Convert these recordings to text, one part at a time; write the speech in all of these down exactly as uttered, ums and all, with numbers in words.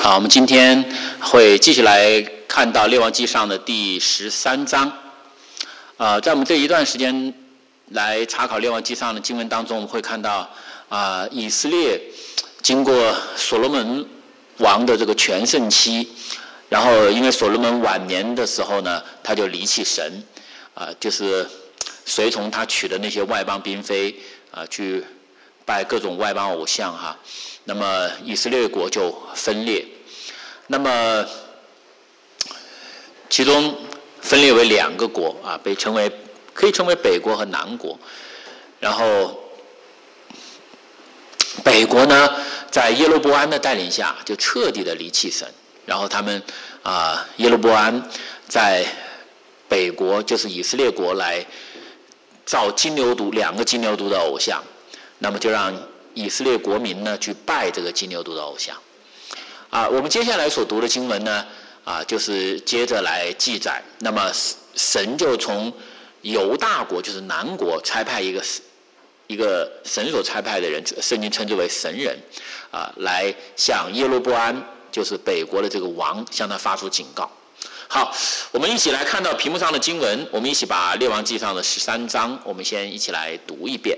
啊，我们今天会继续来看到《列王纪上》的第十三章。啊，在我们这一段时间来查考《列王纪上》的经文当中，我们会看到啊，以色列经过所罗门王的这个全盛期，然后因为所罗门晚年的时候呢，他就离弃神，啊，就是随从他娶的那些外邦嫔妃啊，去拜各种外邦偶像哈。那么以色列国就分裂，那么其中分裂为两个国啊，被称为可以称为北国和南国。然后北国呢，在耶罗波安的带领下，就彻底的离弃神。然后他们啊，耶罗波安在北国，就是以色列国来造金牛犊两个金牛犊的偶像，那么就让以色列国民呢去拜这个金牛犊的偶像。啊，我们接下来所读的经文呢，啊，就是接着来记载。那么神就从犹大国，就是南国，差派一个一个神所差派的人，圣经称之为神人，啊，来向耶罗波安，就是北国的这个王，向他发出警告。好，我们一起来看到屏幕上的经文，我们一起把列王纪上的十三章，我们先一起来读一遍。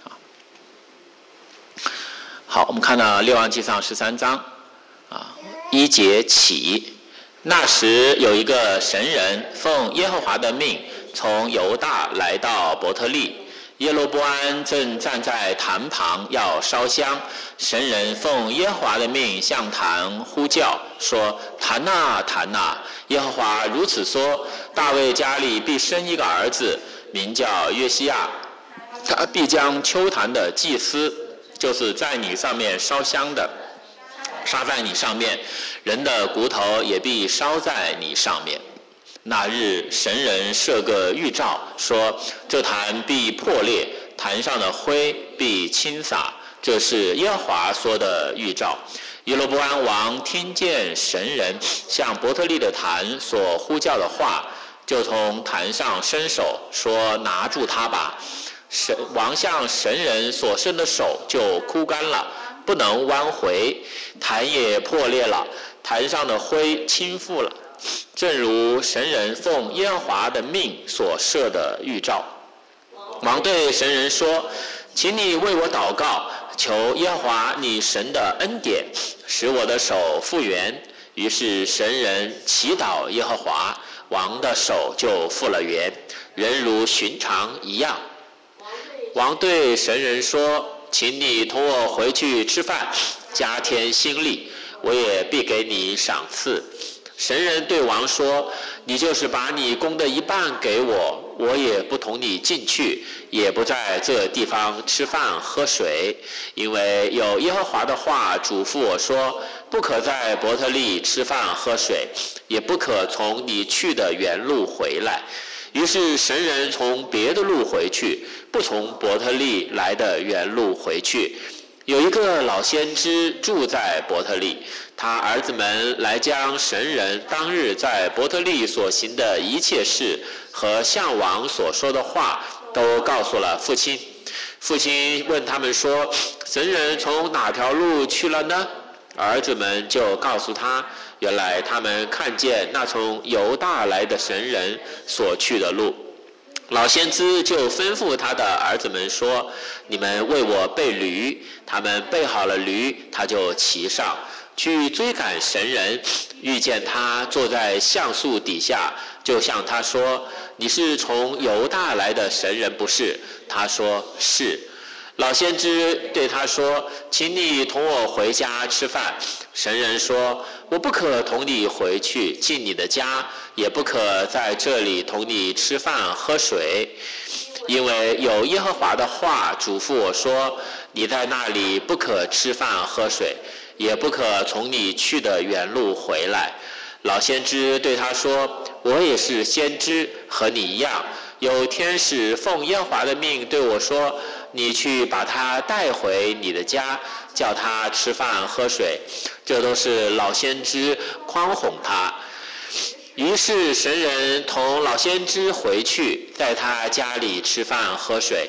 好，我们看到列王纪上十三章啊，一节起。那时有一个神人奉耶和华的命，从犹大来到伯特利。耶罗波安正站在坛旁要烧香，神人奉耶和华的命向坛呼叫，说：坛啊坛啊，耶和华如此说，大卫家里必生一个儿子，名叫约西亚，他必将丘坛的祭司，就是在你上面烧香的，杀在你上面，人的骨头也必烧在你上面。那日神人设个预兆，说这坛必破裂，坛上的灰必倾洒，这是耶和华说的预兆。耶罗波安王听见神人向伯特利的坛所呼叫的话，就从坛上伸手说：拿住他吧。神王向神人所伸的手就枯干了，不能弯回，坛也破裂了，坛上的灰倾覆了，正如神人奉耶和华的命所设的预兆。王对神人说：请你为我祷告，求耶和华你神的恩典，使我的手复原。于是神人祈祷耶和华，王的手就复了原，人如寻常一样。王对神人说：请你同我回去吃饭，加添心力，我也必给你赏赐。神人对王说：你就是把你供的一半给我，我也不同你进去，也不在这地方吃饭喝水，因为有耶和华的话嘱咐我说：不可在伯特利吃饭喝水，也不可从你去的原路回来。于是神人从别的路回去，不从伯特利来的原路回去。有一个老先知住在伯特利，他儿子们来将神人当日在伯特利所行的一切事和向王所说的话都告诉了父亲。父亲问他们说：神人从哪条路去了呢？儿子们就告诉他，原来他们看见那从犹大来的神人所去的路。老先知就吩咐他的儿子们说：你们为我备驴。他们备好了驴，他就骑上去追赶神人，遇见他坐在橡树底下，就向他说：你是从犹大来的神人不是？他说是。老先知对他说：请你同我回家吃饭。神人说：我不可同你回去进你的家，也不可在这里同你吃饭喝水，因为有耶和华的话嘱咐我说：你在那里不可吃饭喝水，也不可从你去的原路回来。老先知对他说：我也是先知，和你一样，有天使奉耶和华的命对我说：你去把他带回你的家，叫他吃饭喝水。这都是老先知宽哄他。于是神人同老先知回去，在他家里吃饭喝水。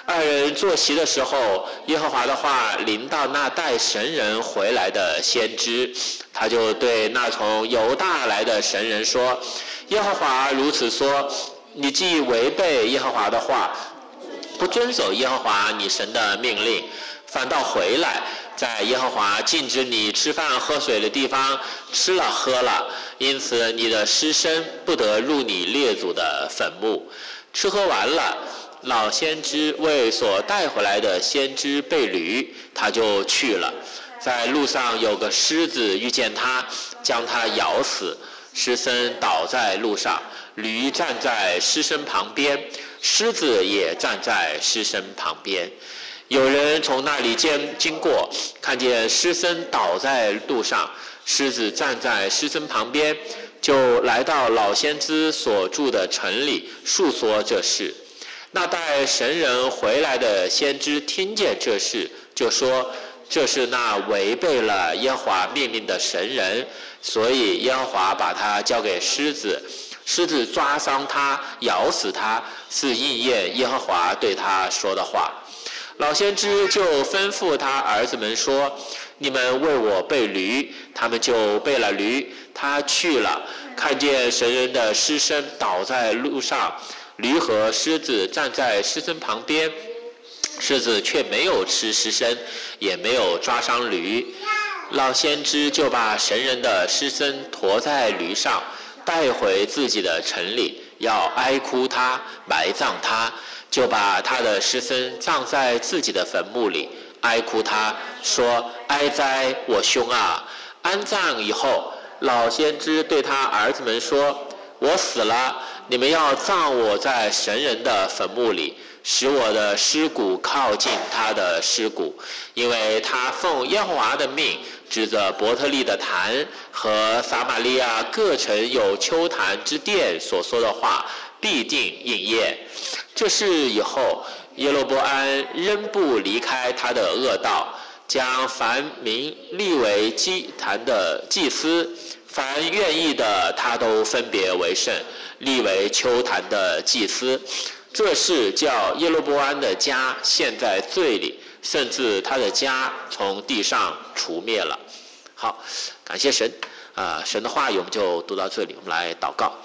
二人坐席的时候，耶和华的话临到那带神人回来的先知，他就对那从犹大来的神人说：耶和华如此说，你既违背耶和华的话，不遵守耶和华你神的命令，反倒回来在耶和华禁止你吃饭喝水的地方吃了喝了，因此你的尸身不得入你列祖的坟墓。吃喝完了，老先知为所带回来的先知备驴，他就去了。在路上有个狮子遇见他，将他咬死，尸身倒在路上，驴站在尸身旁边，狮子也站在尸身旁边。有人从那里间经过，看见尸身倒在路上，狮子站在尸身旁边，就来到老先知所住的城里，述说这事。那带神人回来的先知听见这事，就说：这是那违背了耶和华命令的神人，所以耶和华把他交给狮子，狮子抓伤他，咬死他，是应验耶和华对他说的话。老先知就吩咐他儿子们说：你们为我备驴，他们就备了驴。他去了，看见神人的尸身倒在路上，驴和狮子站在尸身旁边，狮子却没有吃尸身，也没有抓伤驴。老先知就把神人的尸身驮在驴上，带回自己的城里，要哀哭他，埋葬他，就把他的尸身葬在自己的坟墓里，哀哭他，说：哀哉我兄啊！安葬以后，老先知对他儿子们说：我死了，你们要葬我在神人的坟墓里，使我的尸骨靠近他的尸骨，因为他奉耶和华的命，指着伯特利的坛和撒玛利亚各城有丘坛之殿所说的话，必定应验。这事以后，耶罗波安仍不离开他的恶道，将凡民立为祭坛的祭司，凡愿意的他都分别为圣，立为丘坛的祭司。这事叫耶罗波安的家陷在罪里，甚至他的家从地上除灭了。好，感谢神啊、呃！神的话语我们就读到这里，我们来祷告。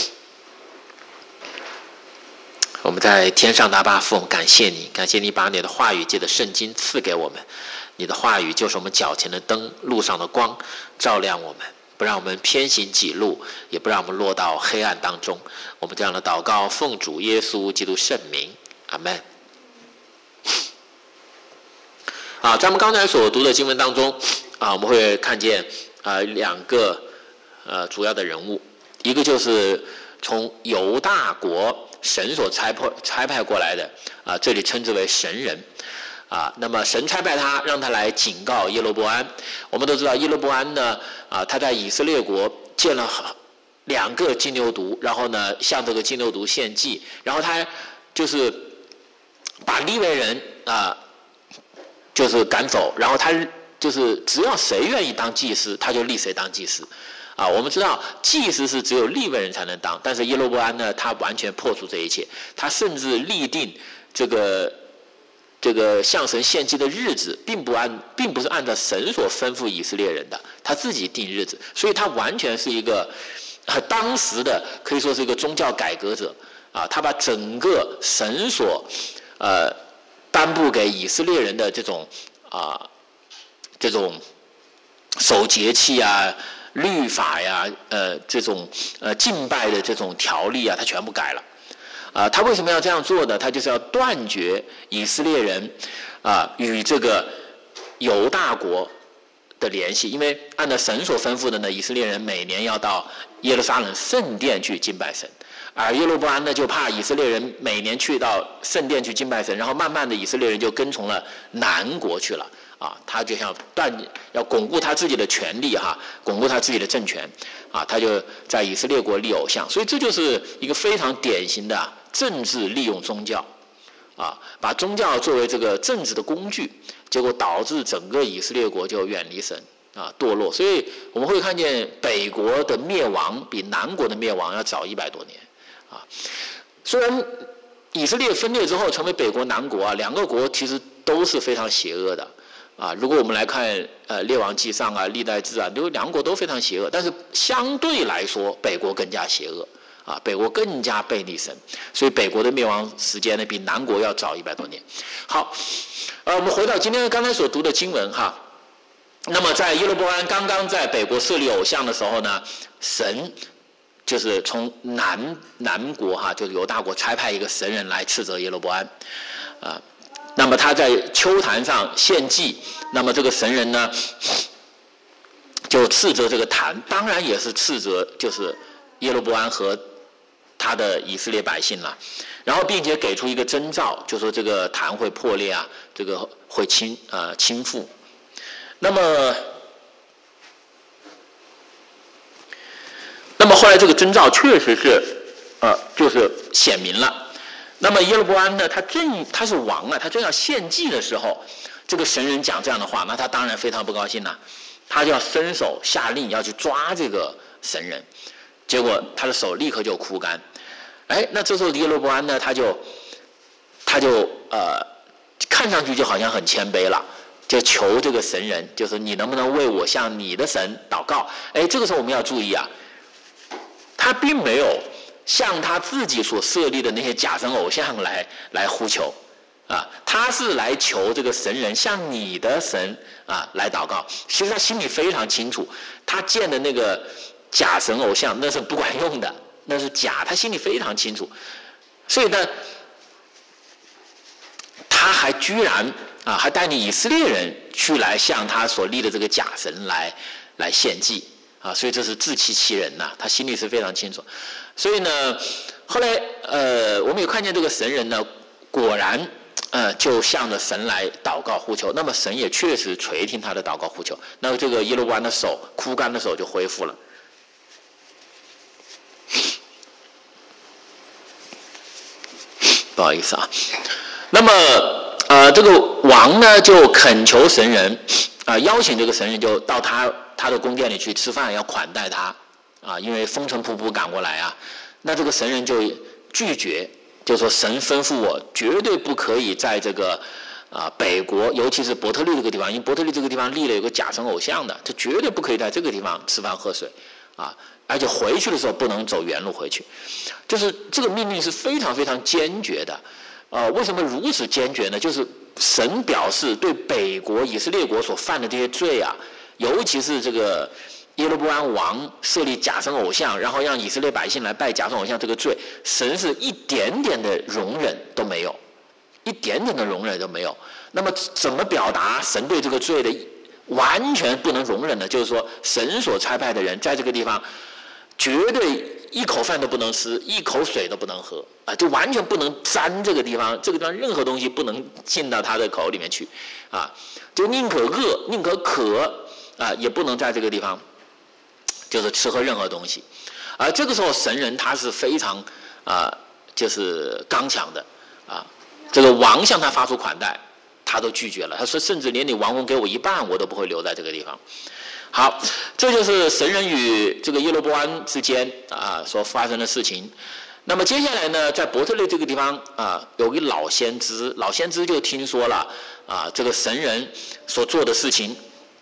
我们在天上大爸父，我们感谢你，感谢你把你的话语借着圣经赐给我们，你的话语就是我们脚前的灯，路上的光，照亮我们，不让我们偏行己路，也不让我们落到黑暗当中。我们这样的祷告奉主耶稣基督圣名，阿们。啊，在我们刚才所读的经文当中啊，我们会看见啊两个呃主要的人物，一个就是从犹大国神所差派差派过来的啊，这里称之为神人啊。那么神差派他，让他来警告耶罗波安。我们都知道耶罗波安呢啊，他在以色列国建了两个金牛犊，然后呢向这个金牛犊献祭，然后他就是把利未人啊就是赶走，然后他就是只要谁愿意当祭司，他就立谁当祭司。啊，我们知道祭司是只有利未人才能当，但是耶罗波安呢，他完全破除这一切，他甚至立定这个这个向神献祭的日子，并不按并不是按照神所吩咐以色列人的，他自己定日子，所以他完全是一个、呃、当时的可以说是一个宗教改革者啊，他把整个神所呃颁布给以色列人的这种啊这种守节期啊。律法呀，呃，这种呃敬拜的这种条例啊，他全部改了。啊、呃，他为什么要这样做呢？他就是要断绝以色列人啊、呃、与这个犹大国的联系，因为按照神所吩咐的呢，以色列人每年要到耶路撒冷圣殿去敬拜神，而耶罗波安呢就怕以色列人每年去到圣殿去敬拜神，然后慢慢的以色列人就跟从了南国去了。啊，他就想断，要巩固他自己的权力哈，巩固他自己的政权，啊，他就在以色列国立偶像，所以这就是一个非常典型的政治利用宗教，啊，把宗教作为这个政治的工具，结果导致整个以色列国就远离神，啊，堕落。所以我们会看见北国的灭亡比南国的灭亡要早一百多年，啊，虽然以色列分裂之后成为北国南国啊，两个国其实都是非常邪恶的啊。如果我们来看呃《列王纪上》啊、《历代志》啊，都两国都非常邪恶，但是相对来说，北国更加邪恶啊，北国更加背逆神，所以北国的灭亡时间呢比南国要早一百多年。好，呃，我们回到今天刚才所读的经文哈。那么在耶罗波安刚刚在北国设立偶像的时候呢，神就是从南南国哈，就是犹大国差派一个神人来斥责耶罗波安，啊，那么他在丘坛上献祭，那么这个神人呢，就斥责这个坛，当然也是斥责就是耶罗波安和他的以色列百姓了，然后并且给出一个征兆，就说这个坛会破裂啊，这个会倾呃倾覆。那么，那么后来这个征兆确实是，呃，就是显明了。那么耶罗波安呢，他正他是王啊，他正要献祭的时候，这个神人讲这样的话，那他当然非常不高兴了，他就要伸手下令要去抓这个神人，结果他的手立刻就枯干。哎，那这时候耶罗波安呢，他就他就呃，看上去就好像很谦卑了。就求这个神人，就是你能不能为我向你的神祷告？哎，这个时候我们要注意啊，他并没有向他自己所设立的那些假神偶像来来呼求，啊，他是来求这个神人向你的神啊来祷告。其实他心里非常清楚，他建的那个假神偶像那是不管用的，那是假，他心里非常清楚，所以呢，他还居然。啊，还带领以色列人去来向他所立的这个假神来来献祭啊，所以这是自欺欺人呐、啊，他心里是非常清楚。所以呢，后来呃，我们也看见这个神人呢，果然呃就向着神来祷告呼求，那么神也确实垂听他的祷告呼求，那么这个耶罗波安的手枯干的手就恢复了。不好意思啊，那么。呃，这个王呢就恳求神人，啊、呃，邀请这个神人就到他他的宫殿里去吃饭，要款待他，啊，因为风尘仆仆赶过来啊，那这个神人就拒绝，就说神吩咐我绝对不可以在这个啊、呃、北国，尤其是伯特利这个地方，因为伯特利这个地方立了有个假神偶像的，这绝对不可以在这个地方吃饭喝水，啊，而且回去的时候不能走原路回去，就是这个命令是非常非常坚决的。呃，为什么如此坚决呢？就是神表示对北国以色列国所犯的这些罪啊，尤其是这个耶罗波安王设立假神偶像，然后让以色列百姓来拜假神偶像这个罪，神是一点点的容忍都没有，一点点的容忍都没有。那么怎么表达神对这个罪的完全不能容忍呢？就是说，神所差派的人在这个地方绝对一口饭都不能吃，一口水都不能喝啊，就完全不能沾这个地方，这个地方任何东西不能进到他的口里面去啊，就宁可饿，宁可渴啊，也不能在这个地方就是吃喝任何东西。而这个时候神人他是非常啊，就是刚强的啊，这个王向他发出款待，他都拒绝了，他说甚至连你王宫给我一半，我都不会留在这个地方。好，这就是神人与这个耶罗波安之间啊所发生的事情。那么接下来呢，在伯特利这个地方啊，有一老先知，老先知就听说了啊这个神人所做的事情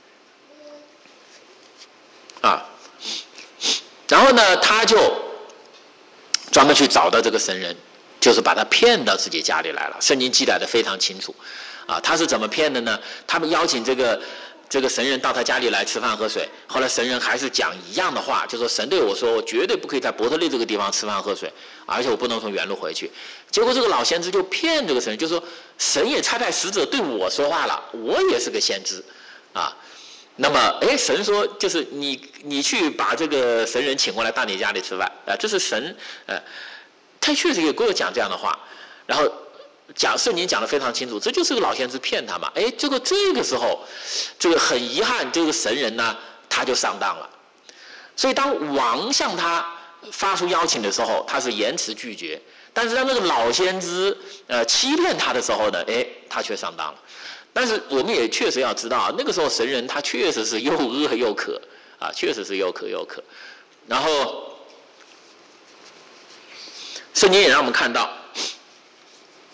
啊，然后呢，他就专门去找到这个神人，就是把他骗到自己家里来了。圣经记载的非常清楚啊，他是怎么骗的呢？他们邀请这个。这个神人到他家里来吃饭喝水，后来神人还是讲一样的话，就说神对我说，我绝对不可以在伯特利这个地方吃饭喝水，而且我不能从原路回去。结果这个老先知就骗这个神人，就说神也差派使者对我说话了，我也是个先知啊。那么，哎，神说就是你你去把这个神人请过来到你家里吃饭啊，这是神呃，他确实也给我讲这样的话，然后。讲圣经讲得非常清楚，这就是个老先知骗他嘛。哎，这个这个时候，这个很遗憾，这个神人呢他就上当了。所以当王向他发出邀请的时候，他是严词拒绝；但是当那个老先知呃欺骗他的时候呢，哎，他却上当了。但是我们也确实要知道啊，那个时候神人他确实是又饿又渴啊，确实是又渴又渴。然后圣经也让我们看到。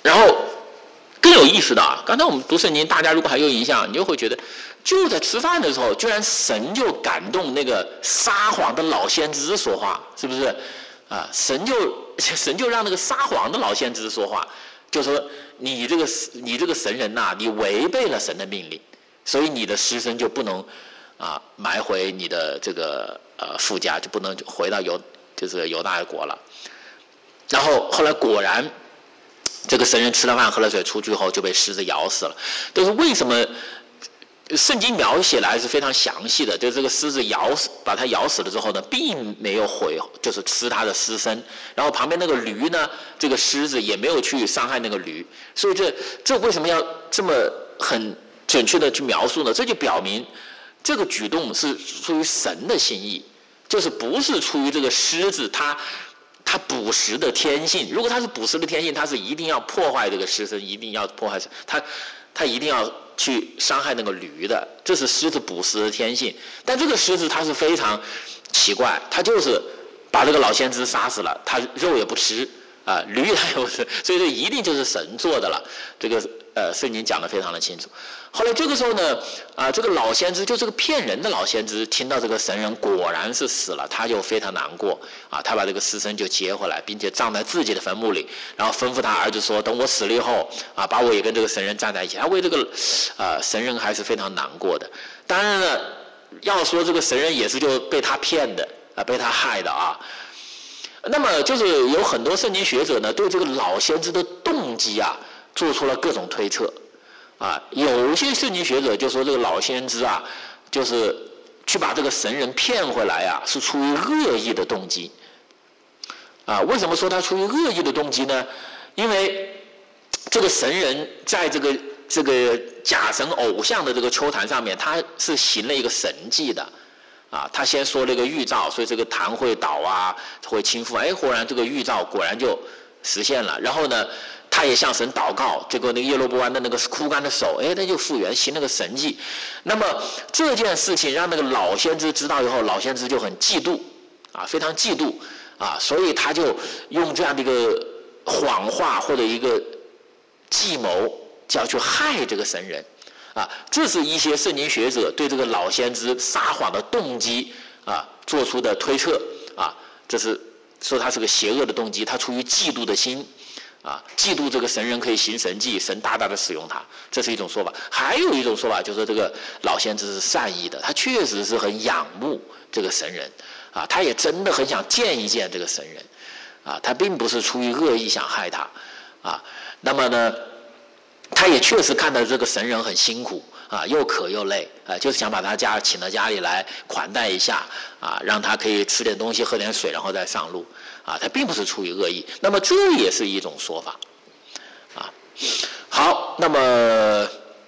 然后更有意思的啊，刚才我们读圣经，大家如果还有印象，你就会觉得，就在吃饭的时候，居然神就感动那个撒谎的老先知说话，是不是？啊，神就神就让那个撒谎的老先知说话，就说你这个你这个神人呐、啊，你违背了神的命令，所以你的尸身就不能啊埋回你的这个呃父家，就不能回到犹就是犹大国了。然后后来果然。这个神人吃了饭喝了水出去后就被狮子咬死了，但是为什么圣经描写的还是非常详细的？就是这个狮子咬死把它咬死了之后呢，并没有毁，就是吃它的尸身。然后旁边那个驴呢，这个狮子也没有去伤害那个驴，所以这这为什么要这么很准确的去描述呢？这就表明这个举动是出于神的心意，就是不是出于这个狮子它。他捕食的天性，如果他是捕食的天性，他是一定要破坏这个尸身，一定要破坏他，他一定要去伤害那个驴的，这是狮子捕食的天性。但这个狮子它是非常奇怪，他就是把这个老先知杀死了，他肉也不吃啊、呃，驴他也不吃，所以这一定就是神做的了。这个呃，圣经讲得非常的清楚。后来这个时候呢，啊、呃，这个老先知就这个骗人的老先知，听到这个神人果然是死了，他就非常难过啊，他把这个尸身就接回来，并且葬在自己的坟墓里，然后吩咐他儿子说，等我死了以后啊，把我也跟这个神人站在一起。他为这个啊、呃、神人还是非常难过的。当然了，要说这个神人也是就被他骗的啊，被他害的啊。那么就是有很多圣经学者呢，对这个老先知的动机啊，做出了各种推测。啊，有一些圣经学者就说这个老先知啊，就是去把这个神人骗回来啊，是出于恶意的动机。啊，为什么说他出于恶意的动机呢？因为这个神人在这个这个假神偶像的这个丘坛上面，他是行了一个神迹的。啊，他先说了一个预兆，所以这个坛会倒啊，会倾覆。哎，果然这个预兆果然就实现了。然后呢？他也向神祷告，结果那个耶罗波安的那个枯干的手，哎，他就复原，行了个神迹。那么这件事情让那个老先知知道以后，老先知就很嫉妒，啊，非常嫉妒，啊，所以他就用这样的一个谎话或者一个计谋，就要去害这个神人，啊，这是一些圣经学者对这个老先知撒谎的动机啊做出的推测，啊，这是说他是个邪恶的动机，他出于嫉妒的心。啊，嫉妒这个神人可以行神迹，神大大的使用他，这是一种说法。还有一种说法就是说，这个老先知是善意的，他确实是很仰慕这个神人，啊，他也真的很想见一见这个神人，啊，他并不是出于恶意想害他，啊，那么呢，他也确实看到这个神人很辛苦，啊，又渴又累，啊，就是想把他家请到家里来款待一下，啊，让他可以吃点东西、喝点水，然后再上路。啊，他并不是出于恶意，那么这也是一种说法，啊，好，那么，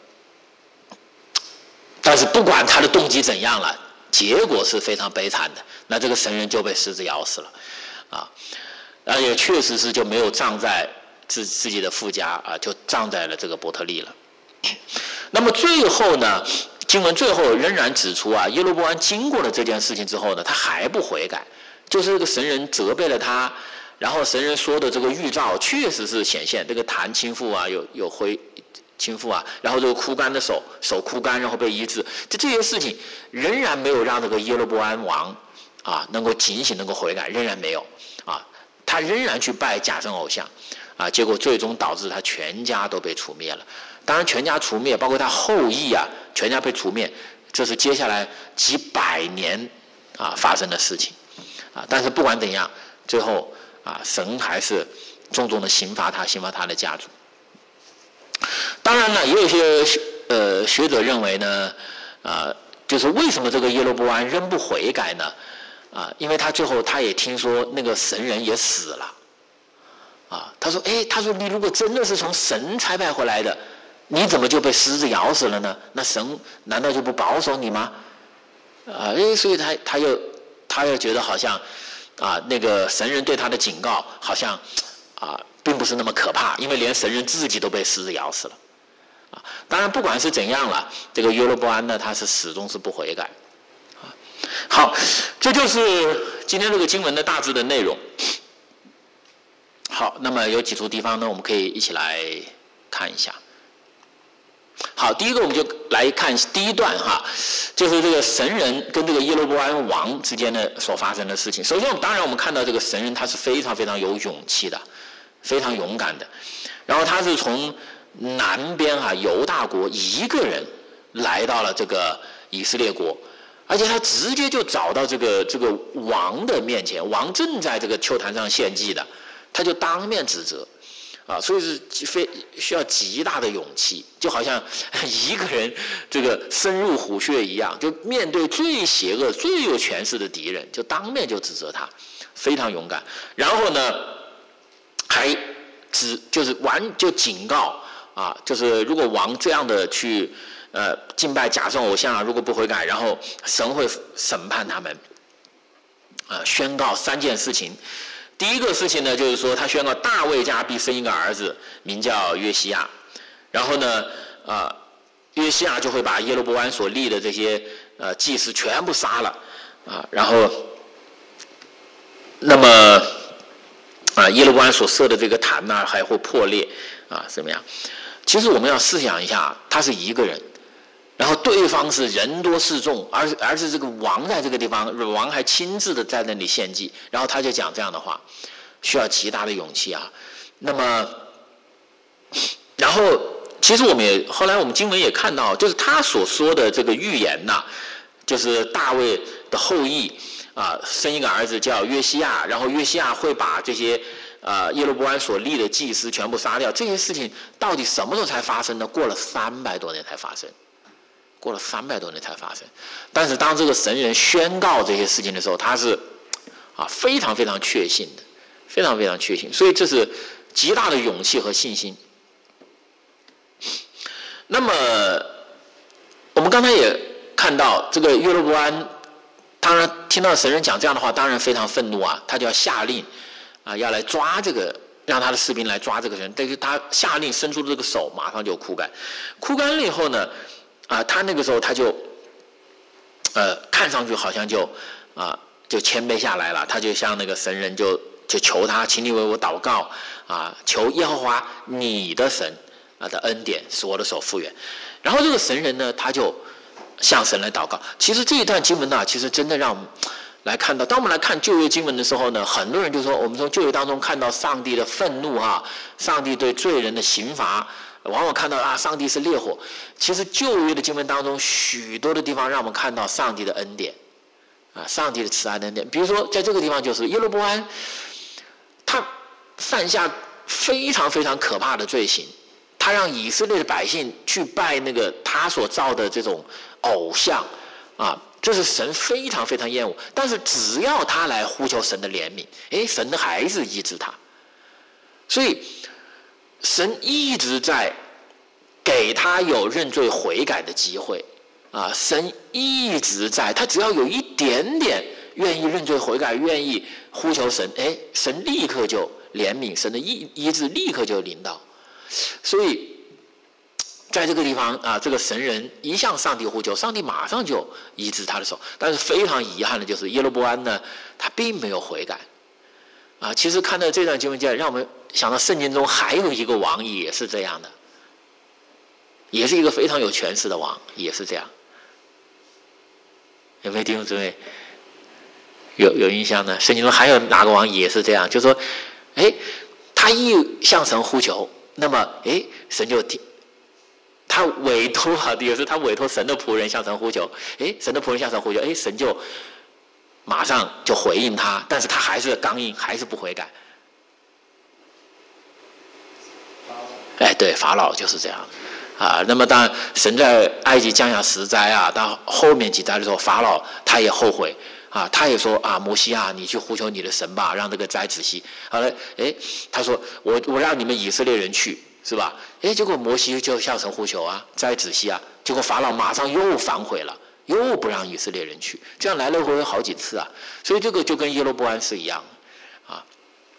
但是不管他的动机怎样了，结果是非常悲惨的，那这个神人就被狮子咬死了，啊，而且确实是就没有葬在自自己的父家啊，就葬在了这个伯特利了。那么最后呢，经文最后仍然指出啊，耶罗波安经过了这件事情之后呢，他还不悔改。就是这个神人责备了他，然后神人说的这个预兆确实是显现，这个坛倾覆啊，有有灰倾覆啊，然后这个枯干的手手枯干，然后被医治，这这些事情仍然没有让这个耶罗波安王啊能够警醒，能够悔改，仍然没有啊，他仍然去拜假神偶像啊，结果最终导致他全家都被除灭了。当然，全家除灭，包括他后裔啊，全家被除灭，这是接下来几百年啊发生的事情。啊，但是不管怎样，最后啊，神还是重重的刑罚他，刑罚他的家族。当然了，也有一些呃学者认为呢，啊，就是为什么这个耶罗波安仍不悔改呢？啊，因为他最后他也听说那个神人也死了，啊，他说，哎，他说你如果真的是从神差派回来的，你怎么就被狮子咬死了呢？那神难道就不保守你吗？啊，哎，所以他他又。他又觉得好像，啊，那个神人对他的警告好像，啊，并不是那么可怕，因为连神人自己都被狮子咬死了，啊，当然不管是怎样了，这个耶罗波安呢，他是始终是不悔改，啊，好，这就是今天这个经文的大致的内容。 好，那么有几处地方呢，我们可以一起来看一下。好，第一个我们就来看第一段哈，就是这个神人跟这个耶罗波安王之间的所发生的事情。首先，当然我们看到这个神人他是非常非常有勇气的，非常勇敢的。然后他是从南边哈犹大国一个人来到了这个以色列国，而且他直接就找到这个这个王的面前，王正在这个丘坛上献祭的，他就当面指责。啊，所以是非需要极大的勇气，就好像一个人这个深入虎穴一样，就面对最邪恶、最有权势的敌人，就当面就指责他，非常勇敢。然后呢，还指就是完就警告啊，就是如果王这样的去呃敬拜假圣偶像啊，如果不悔改，然后神会审判他们。啊，宣告三件事情。第一个事情呢，就是说他宣告大卫家必生一个儿子，名叫约西亚。然后呢，呃，约西亚就会把耶罗波安所立的这些呃祭司全部杀了啊。然后，那么啊，耶罗波安所设的这个坛呢，还会破裂啊，怎么样？其实我们要试想一下，他是一个人。然后对方是人多势众，而而是这个王在这个地方，王还亲自的在那里献祭，然后他就讲这样的话，需要极大的勇气啊。那么，然后其实我们也后来我们经文也看到，就是他所说的这个预言呐、啊，就是大卫的后裔啊，生一个儿子叫约西亚，然后约西亚会把这些呃耶罗波安所立的祭司全部杀掉。这些事情到底什么时候才发生呢？过了三百多年才发生。过了三百多年才发生，但是当这个神人宣告这些事情的时候，他是啊非常非常确信的，非常非常确信，所以这是极大的勇气和信心。那么我们刚才也看到，这个约罗波安当然听到神人讲这样的话，当然非常愤怒啊，他就要下令啊要来抓这个，让他的士兵来抓这个人，但是他下令伸出这个手，马上就枯干，枯干了以后呢？啊，他那个时候他就，呃，看上去好像就啊，就谦卑下来了。他就向那个神人就就求他，请你为我祷告啊，求耶和华你的神啊的恩典，使我的手复原。然后这个神人呢，他就向神来祷告。其实这一段经文呢，其实真的让我们来看到，当我们来看旧约经文的时候呢，很多人就说，我们从旧约当中看到上帝的愤怒啊，上帝对罪人的刑罚。往往看到啊，上帝是烈火。其实旧约的经文当中，许多的地方让我们看到上帝的恩典，啊，上帝的慈爱的恩典。比如说，在这个地方就是耶罗波安，他犯下非常非常可怕的罪行，他让以色列的百姓去拜那个他所造的这种偶像，啊，这是神非常非常厌恶。但是只要他来呼求神的怜悯，哎，神还是医治他。所以。神一直在给他有认罪悔改的机会，啊，神一直在，他只要有一点点愿意认罪悔改，愿意呼求神，哎，神立刻就怜悯，神的医医治立刻就临到。所以，在这个地方啊，这个神人一向上帝呼求，上帝马上就医治他的手。但是非常遗憾的就是耶罗波安呢，他并没有悔改。啊，其实看到这段经文讲，让我们想到圣经中还有一个王也是这样的，也是一个非常有权势的王，也是这样。有没有弟兄姊妹有有印象呢？圣经中还有哪个王也是这样？就是说，哎，他一向神呼求，那么哎，神就听。他委托啊，也是他委托神的仆人向神呼求，哎，神的仆人向神呼求，哎，神就。马上就回应他，但是他还是刚硬，还是不悔改。哎，对，法老就是这样啊。那么当然，神在埃及降下十灾啊，到后面几灾的时候，法老他也后悔啊，他也说啊，摩西啊，你去呼求你的神吧，让这个灾止息。好了，哎，他说我我让你们以色列人去，是吧？哎，结果摩西就向神呼求啊，灾止息啊，结果法老马上又反悔了。又不让以色列人去，这样来来回回好几次啊，所以这个就跟耶罗波安是一样的啊。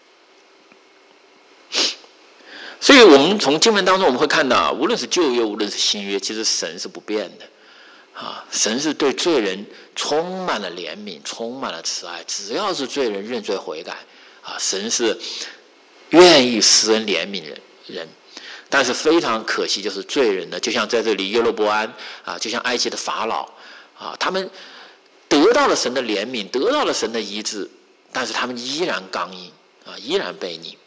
所以我们从经文当中我们会看到，无论是旧约，无论是新约，其实神是不变的啊，神是对罪人充满了怜悯，充满了慈爱，只要是罪人认罪悔改啊，神是愿意施恩怜悯人人。但是非常可惜，就是罪人呢，就像在这里耶罗波安啊，就像埃及的法老啊，他们得到了神的怜悯，得到了神的医治，但是他们依然刚硬啊，依然悖逆。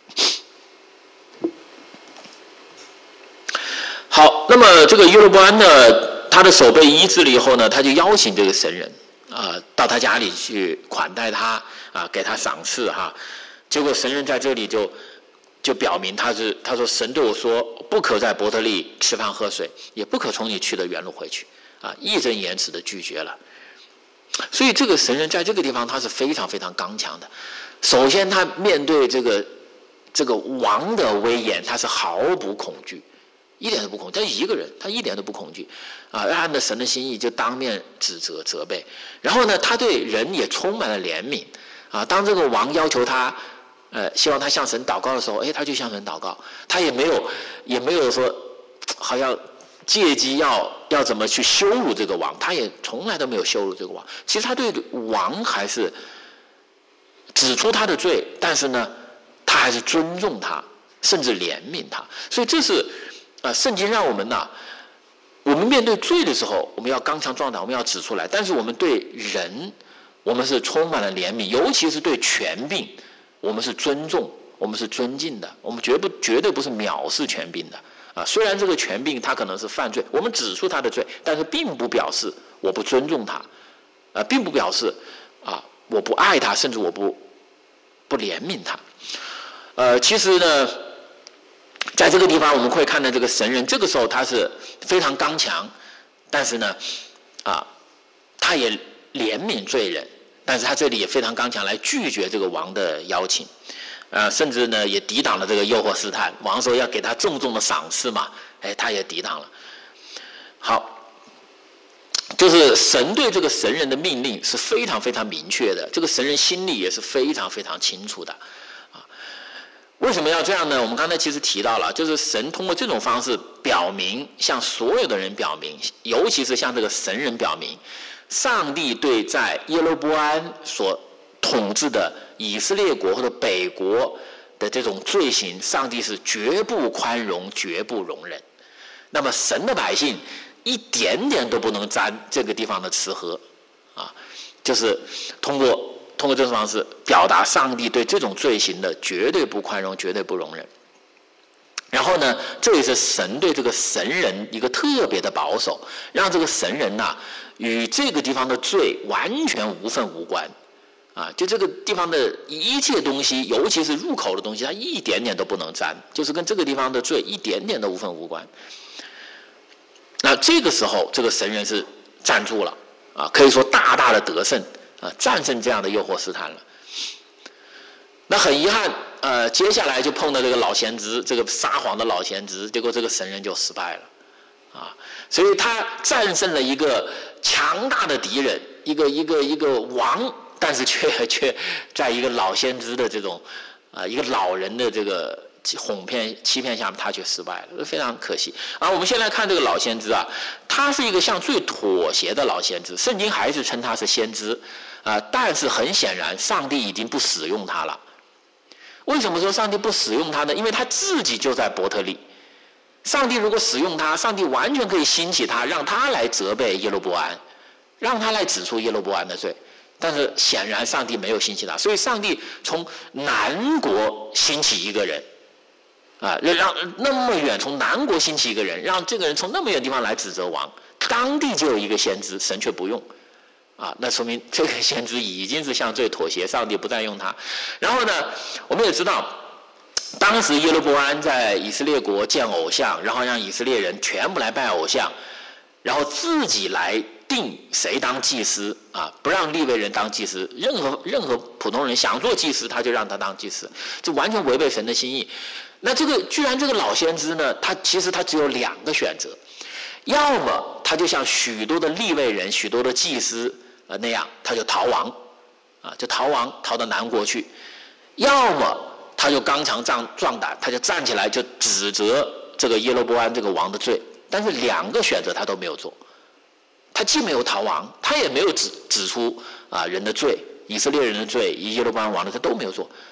好，那么这个耶罗波安呢，他的手被医治了以后呢，他就邀请这个神人啊，到他家里去款待他啊，给他赏赐哈。结果神人在这里就就表明他是他说神对我说，不可在伯特利吃饭喝水，也不可从你去的原路回去啊，义正言辞的拒绝了。所以这个神人在这个地方他是非常非常刚强的。首先他面对这个这个王的威严，他是毫不恐惧。一点都不恐惧，他一个人，他一点都不恐惧，啊，按照神的心意就当面指责责备，然后呢，他对人也充满了怜悯，啊，当这个王要求他，呃，希望他向神祷告的时候，哎，他就向神祷告，他也没有也没有说，好像借机要要怎么去羞辱这个王，他也从来都没有羞辱这个王，其实他对王还是指出他的罪，但是呢，他还是尊重他，甚至怜悯他，所以这是。啊，圣经让我们呐，我们面对罪的时候，我们要刚强壮胆，我们要指出来。但是我们对人，我们是充满了怜悯，尤其是对权柄，我们是尊重，我们是尊敬的，我们绝不绝对不是藐视权柄的。啊，虽然这个权柄他可能是犯罪，我们指出他的罪，但是并不表示我不尊重他，啊，并不表示啊我不爱他，甚至我不不怜悯他。呃，其实呢。在这个地方我们会看到这个神人，这个时候他是非常刚强，但是呢啊他也怜悯罪人，但是他这里也非常刚强来拒绝这个王的邀请，呃甚至呢也抵挡了这个诱惑试探，王说要给他重重的赏赐嘛，哎他也抵挡了。好，就是神对这个神人的命令是非常非常明确的，这个神人心里也是非常非常清楚的。为什么要这样呢？我们刚才其实提到了，就是神通过这种方式表明，向所有的人表明，尤其是向这个神人表明，上帝对在耶罗波安所统治的以色列国或者北国的这种罪行，上帝是绝不宽容、绝不容忍。那么神的百姓一点点都不能沾这个地方的吃喝，啊，就是通过。通过这种方式表达上帝对这种罪行的绝对不宽容、绝对不容忍。然后呢，这也是神对这个神人一个特别的保守，让这个神人呐、啊、与这个地方的罪完全无分无关。啊，就这个地方的一切东西，尤其是入口的东西，他一点点都不能沾，就是跟这个地方的罪一点点都无分无关。那这个时候，这个神人是站住了，啊，可以说大大的得胜。啊，战胜这样的诱惑试探了。那很遗憾，呃，接下来就碰到这个老先知，这个撒谎的老先知，结果这个神人就失败了，啊，所以他战胜了一个强大的敌人，一个一个一个王，但是却却在一个老先知的这种，啊、呃，一个老人的这个哄骗欺骗下面，他却失败了，非常可惜。啊，我们先来看这个老先知啊，他是一个向最妥协的老先知，圣经还是称他是先知。啊，但是很显然，上帝已经不使用他了。为什么说上帝不使用他呢？因为他自己就在伯特利。上帝如果使用他，上帝完全可以兴起他，让他来责备耶罗波安，让他来指出耶罗波安的罪。但是显然上帝没有兴起他，所以上帝从南国兴起一个人，啊，让那么远从南国兴起一个人，让这个人从那么远的地方来指责王，当地就有一个先知，神却不用。啊，那说明这个先知已经是向罪妥协，上帝不再用他。然后呢，我们也知道，当时耶罗波安在以色列国建偶像，然后让以色列人全部来拜偶像，然后自己来定谁当祭司啊，不让利未人当祭司，任何任何普通人想做祭司，他就让他当祭司，这完全违背神的心意。那这个居然这个老先知呢，他其实他只有两个选择，要么他就像许多的利未人、许多的祭司。呃，那样他就逃亡，啊，就逃亡逃到南国去；要么他就刚强壮壮胆，他就站起来就指责这个耶罗波安这个王的罪。但是两个选择他都没有做，他既没有逃亡，他也没有指指出啊人的罪，以色列人的罪，以耶罗波安王的他都没有做。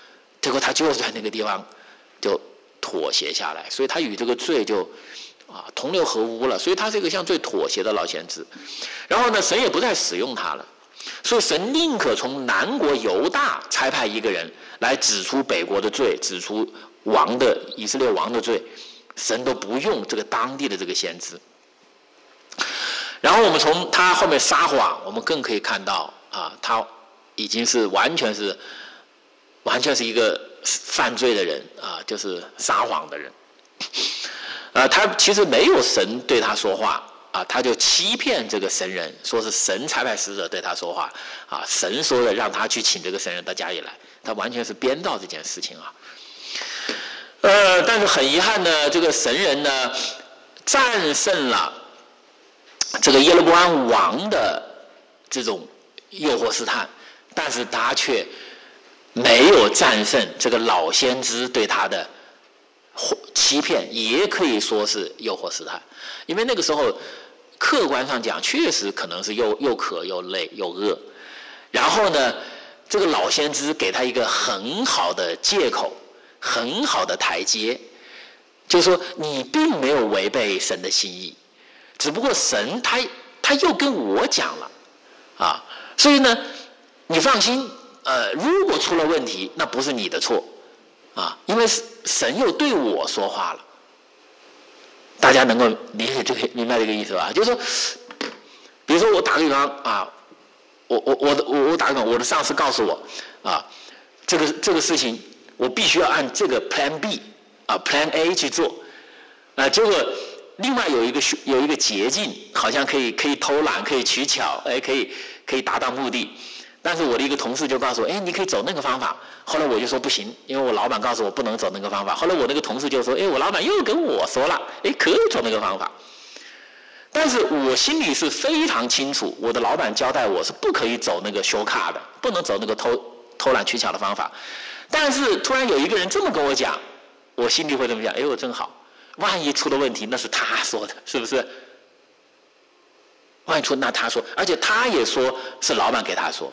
结果他就是在那个地方就妥协下来，所以他与这个罪就啊同流合污了，所以他是一个像最妥协的老先知。然后呢，神也不再使用他了，所以神宁可从南国犹大差派一个人来指出北国的罪，指出王的以色列王的罪，神都不用这个当地的这个先知。然后我们从他后面撒谎，我们更可以看到啊，他已经是完全是完全是一个犯罪的人啊，就是撒谎的人。啊，他其实没有神对他说话啊，他就欺骗这个神人，说是神差派使者对他说话啊，神说的让他去请这个神人到家里来，他完全是编造这件事情啊。呃，但是很遗憾呢，这个神人呢战胜了这个耶罗波安王的这种诱惑试探，但是他却没有战胜这个老先知对他的欺骗，也可以说是诱惑试探。因为那个时候客观上讲确实可能是又又渴又累又饿，然后呢这个老先知给他一个很好的借口，很好的台阶，就是说你并没有违背神的心意，只不过神他他又跟我讲了啊，所以呢你放心，呃，如果出了问题那不是你的错啊，因为神又对我说话了。大家能够理解这个明白这个意思吧？就是说，比如说我打个比方啊，我我我我我打个比方，我的上司告诉我啊，这个这个事情我必须要按这个 Plan B 啊 Plan A 去做啊，结果另外有一个有一个捷径，好像可以可以偷懒，可以取巧，哎，可以可以达到目的。但是我的一个同事就告诉我，哎，你可以走那个方法。后来我就说不行，因为我老板告诉我不能走那个方法。后来我那个同事就说，哎，我老板又跟我说了，哎，可以走那个方法。但是我心里是非常清楚，我的老板交代我是不可以走那个shortcut的，不能走那个偷偷懒取巧的方法。但是突然有一个人这么跟我讲，我心里会这么想，哎，我正好，万一出了问题，那是他说的，是不是？万一出那他说，而且他也说是老板给他说。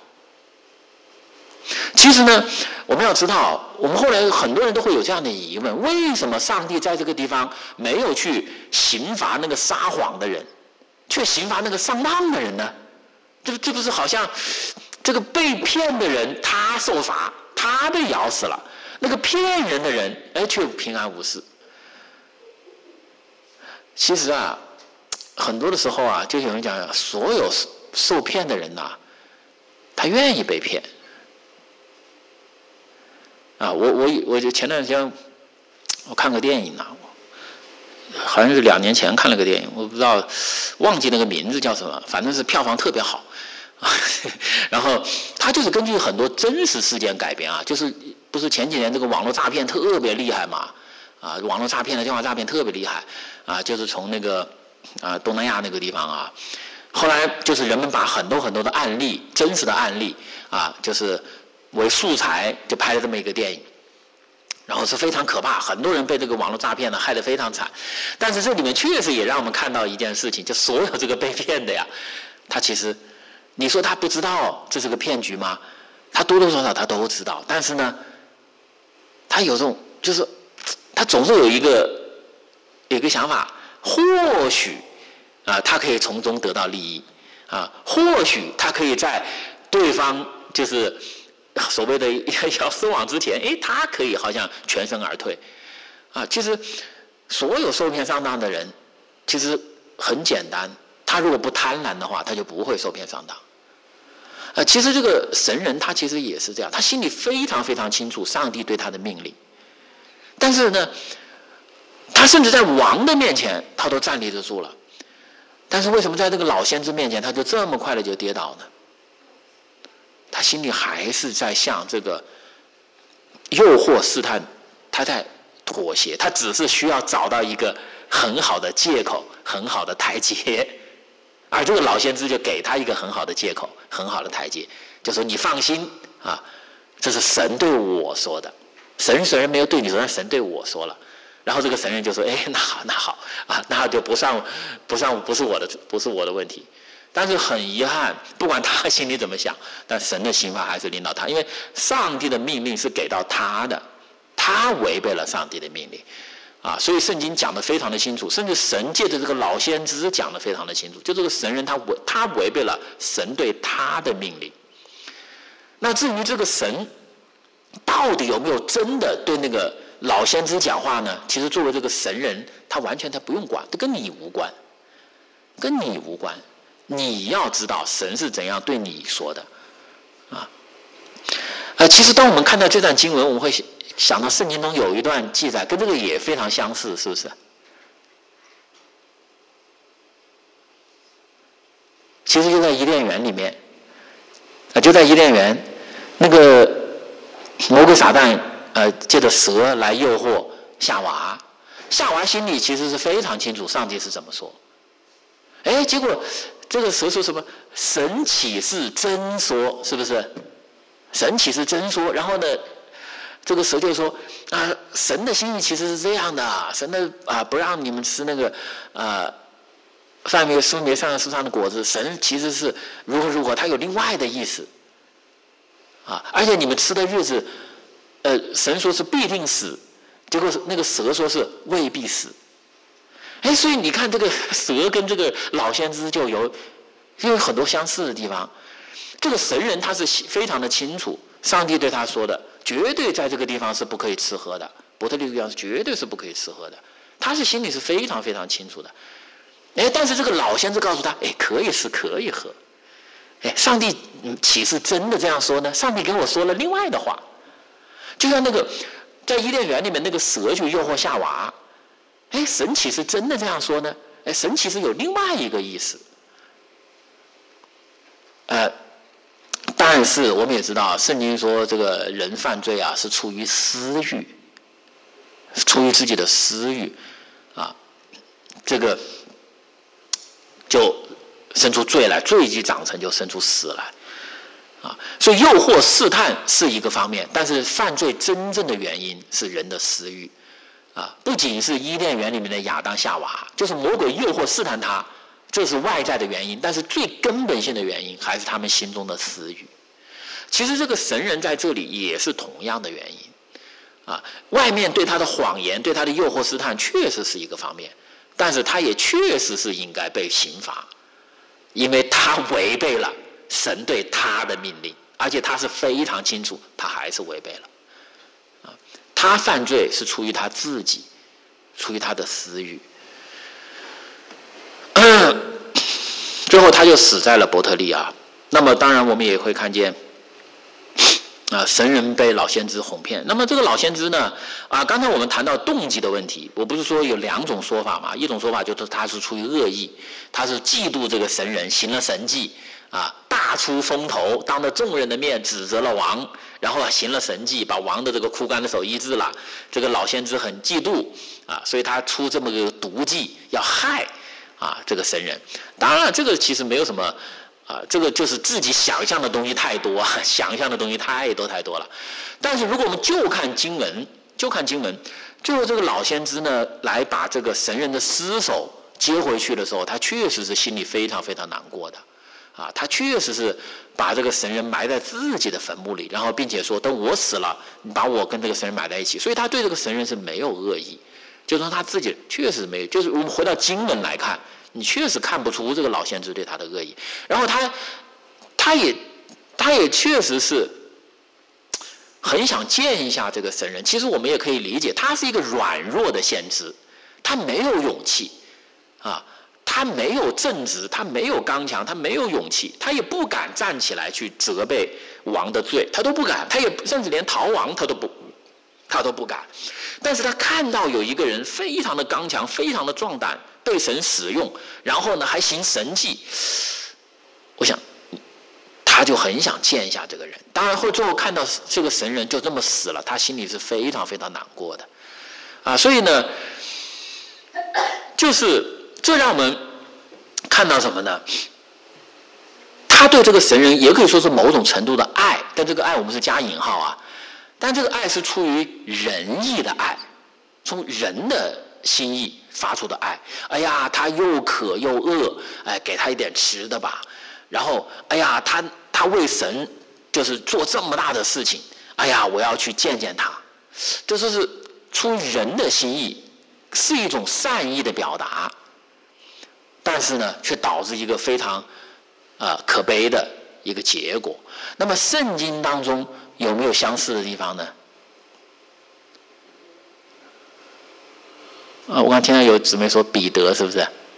其实呢，我们要知道，我们后来很多人都会有这样的疑问：为什么上帝在这个地方没有去刑罚那个撒谎的人，却刑罚那个上当的人呢？这这不是好像这个被骗的人他受罚，他被咬死了，那个骗人的人哎却平安无事。其实啊，很多的时候啊，就有人讲，所有受骗的人呐、啊，他愿意被骗。啊，我我我就前段时间我看个电影呢、啊，好像是两年前看了个电影，我不知道忘记那个名字叫什么，反正是票房特别好。然后它就是根据很多真实事件改编啊，就是不是前几年这个网络诈骗特别厉害嘛？啊，网络诈骗的电话诈骗特别厉害啊，就是从那个啊东南亚那个地方啊，后来就是人们把很多很多的案例，真实的案例啊，就是为素材就拍了这么一个电影，然后是非常可怕，很多人被这个网络诈骗呢害得非常惨。但是这里面确实也让我们看到一件事情，就所有这个被骗的呀，他其实你说他不知道这是个骗局吗？他多多少少他都知道，但是呢，他有这种就是他总是有一个有一个想法，或许啊他可以从中得到利益啊，或许他可以在对方就是所谓的要收网之前，哎，他可以好像全身而退，啊，其实所有受骗上当的人，其实很简单，他如果不贪婪的话，他就不会受骗上当。呃，其实这个神人他其实也是这样，他心里非常非常清楚上帝对他的命令，但是呢，他甚至在王的面前他都站立得住了，但是为什么在这个老先知面前他就这么快的就跌倒呢？他心里还是在向这个诱惑试探，他在妥协，他只是需要找到一个很好的借口，很好的台阶，而这个老先知就给他一个很好的借口，很好的台阶，就说你放心啊，这是神对我说的，神虽然没有对你说，但神对我说了。然后这个神人就说：“哎，那好，那好啊，那就不上不上不是我的不是我的问题。” 但是很遗憾，不管他心里怎么想，但神的刑罚还是临到他，因为上帝的命令是给到他的，他违背了上帝的命令啊，所以圣经讲得非常的清楚，甚至神借着这个老先知讲得非常的清楚，就这个神人他违他违背了神对他的命令。那至于这个神到底有没有真的对那个老先知讲话呢？其实作为这个神人，他完全他不用管，这跟你无关，跟你无关。你要知道神是怎样对你说的啊。呃，其实当我们看到这段经文，我们会想到圣经中有一段记载跟这个也非常相似，是不是？其实就在伊甸园里面，啊，就在伊甸园，那个魔鬼撒旦呃借着蛇来诱惑夏娃，夏娃心里其实是非常清楚上帝是怎么说。哎，结果这个蛇说什么？神岂是真说？是不是？神岂是真说？然后呢，这个蛇就说啊，神的心意其实是这样的，神的啊不让你们吃那个啊犯那个树苗上树上的果子，神其实是如何如何，他有另外的意思啊，而且你们吃的日子，呃，神说是必定死，结果那个蛇说是未必死。哎，所以你看这个蛇跟这个老先知就有就有很多相似的地方。这个神人他是非常的清楚，上帝对他说的，绝对在这个地方是不可以吃喝的，伯特利地方是绝对是不可以吃喝的，他是心里是非常非常清楚的。哎，但是这个老先知告诉他，哎，可以吃，可以喝。哎，上帝岂是真的这样说呢？上帝跟我说了另外的话，就像那个在伊甸园里面那个蛇去诱惑夏娃。哎，神岂是真的这样说呢？哎，神其实有另外一个意思。呃，但是我们也知道，圣经说这个人犯罪啊，是出于私欲，出于自己的私欲啊，这个就生出罪来，罪既长成就生出死来啊。所以诱惑试探是一个方面，但是犯罪真正的原因是人的私欲。啊，不仅是伊甸园里面的亚当夏娃，就是魔鬼诱惑试探他，这是外在的原因，但是最根本性的原因还是他们心中的私欲。其实这个神人在这里也是同样的原因啊，外面对他的谎言，对他的诱惑试探确实是一个方面，但是他也确实是应该被刑罚，因为他违背了神对他的命令，而且他是非常清楚他还是违背了。他犯罪是出于他自己，出于他的私欲，最后他就死在了伯特利啊。那么当然我们也会看见啊，神人被老先知哄骗。那么这个老先知呢啊，刚才我们谈到动机的问题，我不是说有两种说法嘛？一种说法就是他是出于恶意，他是嫉妒这个神人行了神迹啊，大出风头，当着众人的面指责了王，然后行了神迹，把王的这个枯干的手医治了。这个老先知很嫉妒啊，所以他出这么个毒计要害啊这个神人。当然这个其实没有什么啊，这个就是自己想象的东西太多，想象的东西太多太多了。但是如果我们就看经文，就看经文，最后这个老先知呢来把这个神人的尸首接回去的时候，他确实是心里非常非常难过的。啊，他确实是把这个神人埋在自己的坟墓里，然后并且说等我死了，你把我跟这个神人埋在一起，所以他对这个神人是没有恶意，就是说他自己确实没有，就是我们回到经文来看，你确实看不出这个老先知对他的恶意，然后他他也他也确实是很想见一下这个神人。其实我们也可以理解，他是一个软弱的先知，他没有勇气啊。他没有正直，他没有刚强，他没有勇气，他也不敢站起来去责备王的罪，他都不敢，他也甚至连逃亡他都不，他都不敢。但是他看到有一个人非常的刚强，非常的壮胆，被神使用，然后呢还行神迹，我想他就很想见一下这个人。当然后最后看到这个神人就这么死了，他心里是非常非常难过的啊。所以呢，就是这让我们看到什么呢？他对这个神人也可以说是某种程度的爱，但这个爱我们是加引号啊，但这个爱是出于仁义的爱，从人的心意发出的爱。哎呀，他又渴又饿，哎，给他一点吃的吧。然后，哎呀，他他为神就是做这么大的事情，哎呀，我要去见见他。这就是出人的心意，是一种善意的表达，但是呢，却导致一个非常呃可悲的一个结果。那么圣经当中有没有相似的地方呢？啊，我刚听到有姊妹说彼得是不是？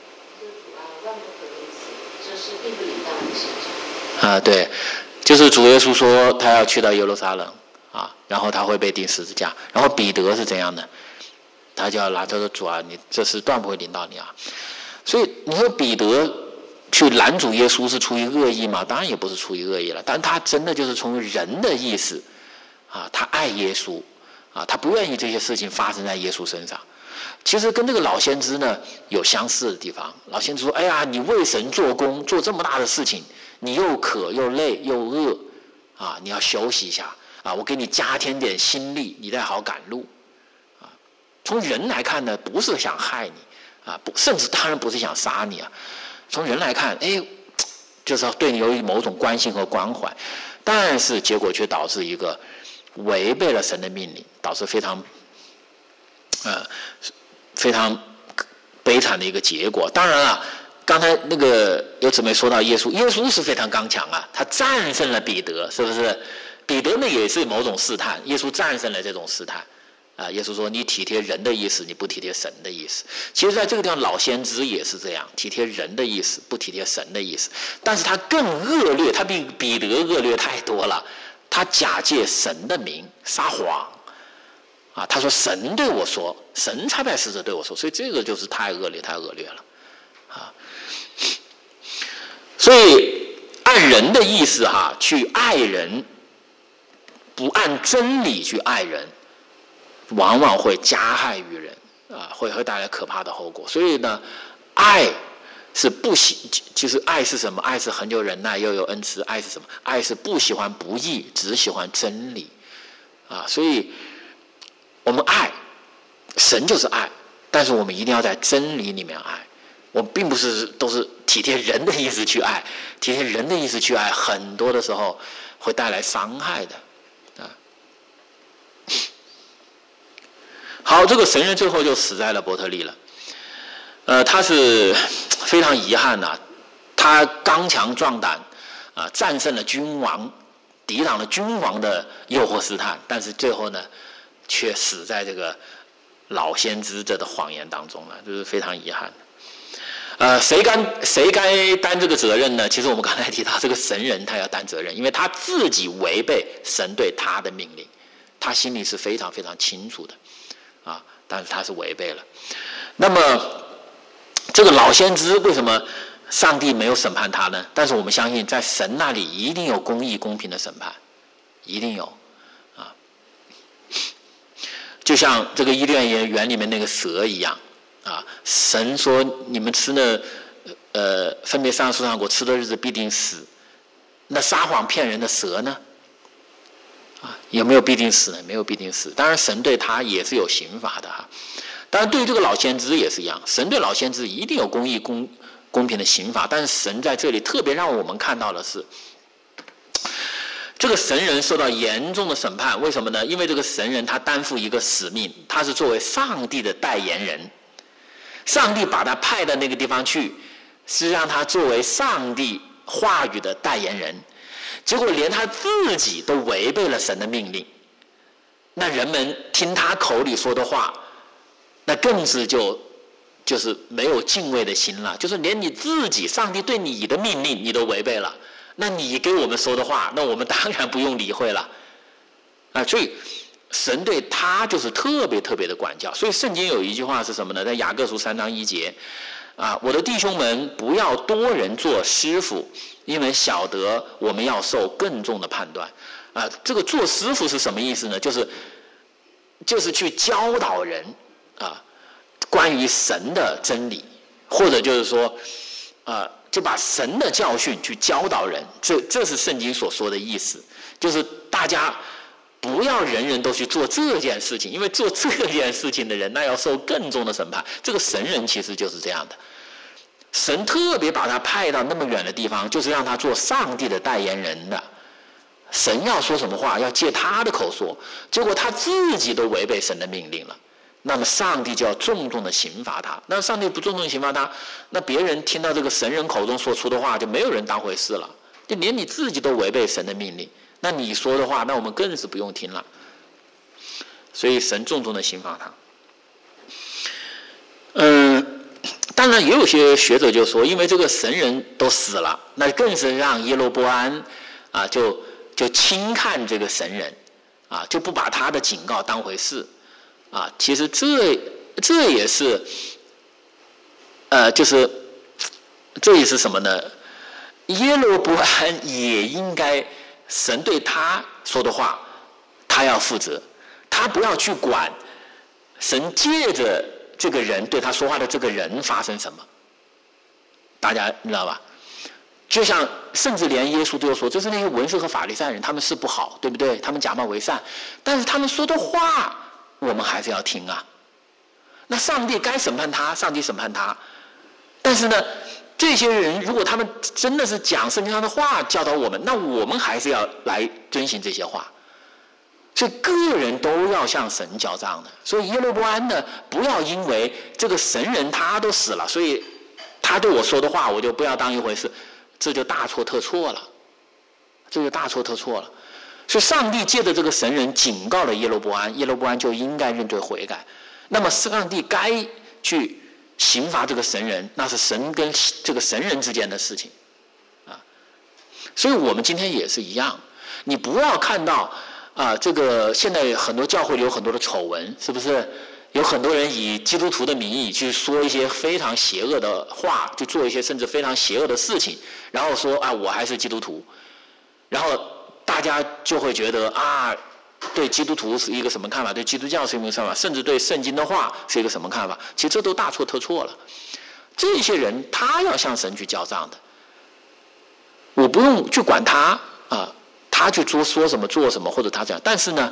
啊，对，就是主耶稣说他要去到耶路撒冷啊，然后他会被钉十字架。然后彼得是怎样的？他就要拿他说主啊，你这事断不会临到你啊。所以你说彼得去拦阻耶稣是出于恶意吗？当然也不是出于恶意了，但他真的就是从人的意思啊，他爱耶稣啊，他不愿意这些事情发生在耶稣身上。其实跟这个老先知呢有相似的地方。老先知说：“哎呀，你为神做工，做这么大的事情，你又渴又累又饿，啊，你要休息一下啊！我给你加添点心力，你再好赶路。”啊，从人来看呢，不是想害你啊，不，甚至当然不是想杀你啊。从人来看，哎，就是要对你有某种关心和关怀，但是结果却导致一个违背了神的命令，导致非常。呃，非常悲惨的一个结果。当然了，刚才那个有姊妹说到耶稣，耶稣是非常刚强啊，他战胜了彼得，是不是？彼得呢也是某种试探，耶稣战胜了这种试探。啊，耶稣说你体贴人的意思，你不体贴神的意思。其实在这个地方，老先知也是这样，体贴人的意思，不体贴神的意思。但是他更恶劣，他比彼得恶劣太多了。他假借神的名撒谎。啊，他说神对我说，神差派使者对我说，所以这个就是太恶劣，太恶劣了，啊，所以按人的意思哈去爱人，不按真理去爱人，往往会加害于人，啊，会会带来可怕的后果。所以呢，爱是不喜，其实爱是什么？爱是恒久忍耐，又有恩慈。爱是什么？爱是不喜欢不义，只喜欢真理，啊，所以。我们爱神就是爱，但是我们一定要在真理里面爱。我并不是都是体贴人的意思去爱，体贴人的意思去爱，很多的时候会带来伤害的啊。好，这个神人最后就死在了伯特利了。呃，他是非常遗憾呐、啊，他刚强壮胆啊，战胜了君王，抵挡了君王的诱惑试探，但是最后呢？却死在这个老先知者的谎言当中了，这是非常遗憾的。呃，谁该谁该担这个责任呢？其实我们刚才提到，这个神人他要担责任，因为他自己违背神对他的命令，他心里是非常非常清楚的，啊，但是他是违背了。那么这个老先知为什么上帝没有审判他呢？但是我们相信，在神那里一定有公义公平的审判，一定有。就像这个伊甸园里面那个蛇一样，啊，神说你们吃了，呃，分别善恶树上果，吃的日子必定死。那撒谎骗人的蛇呢？啊，有没有必定死呢？没有必定死。当然，神对他也是有刑罚的哈。当然，对于这个老先知也是一样，神对老先知一定有公义公公平的刑罚。但是神在这里特别让我们看到的是。这个神人受到严重的审判，为什么呢？因为这个神人他担负一个使命，他是作为上帝的代言人，上帝把他派到那个地方去，是让他作为上帝话语的代言人，结果连他自己都违背了神的命令，那人们听他口里说的话，那更是就就是没有敬畏的心了，就是连你自己上帝对你的命令你都违背了。那你给我们说的话，那我们当然不用理会了，啊，所以神对他就是特别特别的管教。所以圣经有一句话是什么呢？在雅各书三章一节，啊，我的弟兄们，不要多人做师傅，因为晓得我们要受更重的判断。啊，这个做师傅是什么意思呢？就是就是去教导人啊，关于神的真理，或者就是说，啊。就把神的教训去教导人，这这是圣经所说的意思，就是大家不要人人都去做这件事情，因为做这件事情的人那要受更重的审判。这个神人其实就是这样的，神特别把他派到那么远的地方，就是让他做上帝的代言人的。神要说什么话，要借他的口说，结果他自己都违背神的命令了，那么上帝就要重重的刑罚他。那上帝不重重刑罚他，那别人听到这个神人口中说出的话，就没有人当回事了，就连你自己都违背神的命令，那你说的话，那我们更是不用听了。所以神重重的刑罚他。嗯，当然也有些学者就说，因为这个神人都死了，那更是让耶罗波安啊就就轻看这个神人，啊就不把他的警告当回事，啊其实这这也是，呃就是这也是什么呢？耶罗波安也应该神对他说的话，他要负责，他不要去管神借着这个人对他说话的这个人发生什么，大家知道吧？就像甚至连耶稣都说，就是那些文士和法利赛人，他们是不好，对不对？他们假冒为善，但是他们说的话我们还是要听啊。那上帝该审判他，上帝审判他，但是呢这些人如果他们真的是讲圣经上的话教导我们，那我们还是要来遵循这些话。所以个人都要向神交账的。所以耶罗波安呢，不要因为这个神人他都死了，所以他对我说的话我就不要当一回事，这就大错特错了，这就大错特错了。所以上帝借着这个神人警告了耶罗波安，耶罗波安就应该认罪悔改。那么上帝该去刑罚这个神人，那是神跟这个神人之间的事情啊。所以我们今天也是一样，你不要看到啊，这个现在很多教会里有很多的丑闻，是不是？有很多人以基督徒的名义去说一些非常邪恶的话，去做一些甚至非常邪恶的事情，然后说啊，我还是基督徒，然后大家就会觉得啊，对基督徒是一个什么看法，对基督教是一个什么看法，甚至对圣经的话是一个什么看法？其实这都大错特错了。这些人他要向神去交账的，我不用去管他啊，他去做说什么做什么，或者他这样，但是呢，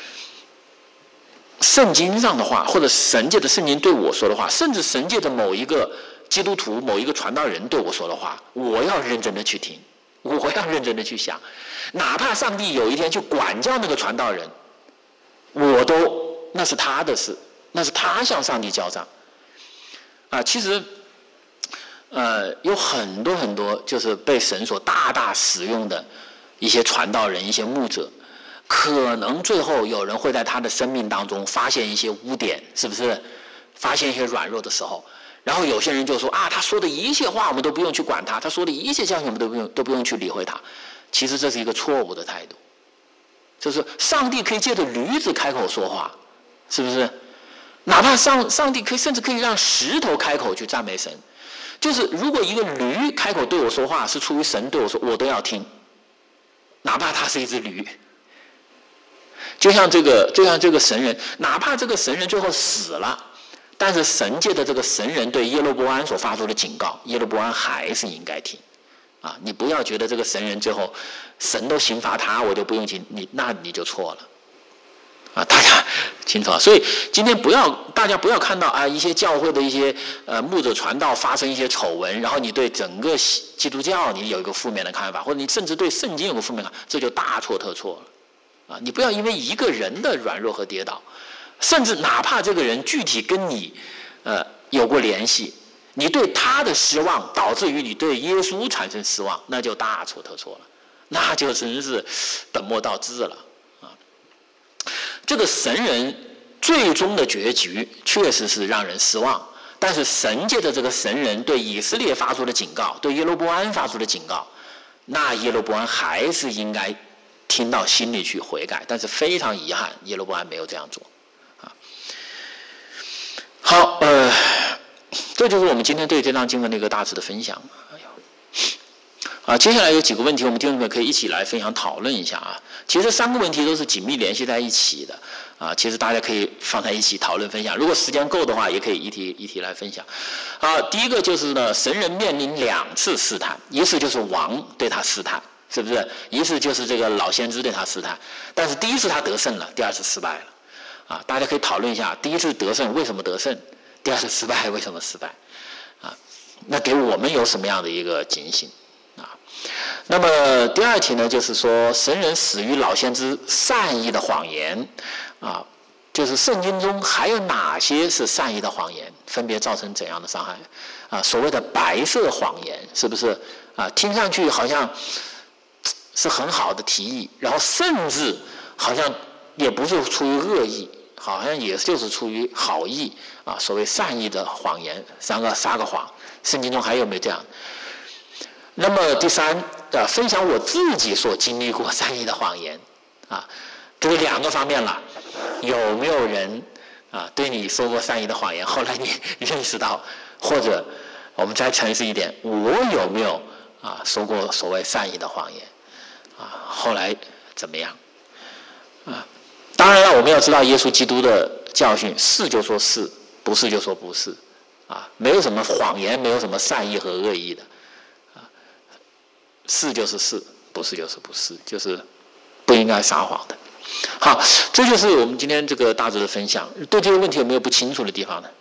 圣经上的话，或者神界的圣经对我说的话，甚至神界的某一个基督徒、某一个传道人对我说的话，我要认真的去听，我要认真的去想，哪怕上帝有一天去管教那个传道人，我都那是他的事，那是他向上帝交账啊。其实呃有很多很多就是被神所大大使用的一些传道人、一些牧者，可能最后有人会在他的生命当中发现一些污点，是不是？发现一些软弱的时候，然后有些人就说啊，他说的一切话我们都不用去管他，他说的一切教训我们都不用都不用去理会他。其实这是一个错误的态度，就是上帝可以借着驴子开口说话，是不是？哪怕上上帝可以甚至可以让石头开口去赞美神，就是如果一个驴开口对我说话是出于神对我说，我都要听，哪怕他是一只驴。就像这个就像这个神人，哪怕这个神人最后死了，但是神界的这个神人对耶罗波安所发出的警告，耶罗波安还是应该听啊！你不要觉得这个神人最后神都刑罚他，我就不用听，你那你就错了啊！大家清楚啊？所以今天不要大家不要看到啊一些教会的一些呃牧者传道发生一些丑闻，然后你对整个基督教你有一个负面的看法，或者你甚至对圣经有个负面看法，这就大错特错了。啊，你不要因为一个人的软弱和跌倒，甚至哪怕这个人具体跟你呃有过联系，你对他的失望导致于你对耶稣产生失望，那就大错特错了，那就真是本末倒置了啊！这个神人最终的结局确实是让人失望，但是神界的这个神人对以色列发出的警告，对耶罗波安发出的警告，那耶罗波安还是应该听到心里去悔改，但是非常遗憾，耶罗波安没有这样做。啊，好，呃，这就是我们今天对这章经文的一个大致的分享。哎呦，啊，接下来有几个问题，我们弟兄们可以一起来分享讨论一下啊。其实三个问题都是紧密联系在一起的啊，其实大家可以放在一起讨论分享。如果时间够的话，也可以一题一题来分享。啊，第一个就是呢，神人面临两次试探，一次就是王对他试探。 是不是？一次就是这个老先知对他试探，但是第一次他得胜了，第二次失败了。啊，大家可以讨论一下，第一次得胜为什么得胜，第二次失败为什么失败？啊，那给我们有什么样的一个警醒？啊，那么第二题呢，就是说神人死于老先知善意的谎言，啊。就是圣经中还有哪些是善意的谎言，分别造成怎样的伤害？啊，所谓的白色谎言，是不是啊？听上去好像是很好的提议，然后甚至好像也不是出于恶意，好像也就是出于好意啊。所谓善意的谎言，三个撒个谎，圣经中还有没有这样？那么第三，啊，分享我自己所经历过善意的谎言，啊，这是两个方面了。有没有人啊对你说过善意的谎言？后来你认识到，或者我们再诚实一点，我有没有啊说过所谓善意的谎言？啊，后来怎么样？啊，当然了，我们要知道耶稣基督的教训，是就说是，不是就说不是，啊，没有什么谎言，没有什么善意和恶意的，啊，是就是是，不是就是不是，就是不应该撒谎的。好，这就是我们今天这个大致的分享。对这个问题有没有不清楚的地方呢？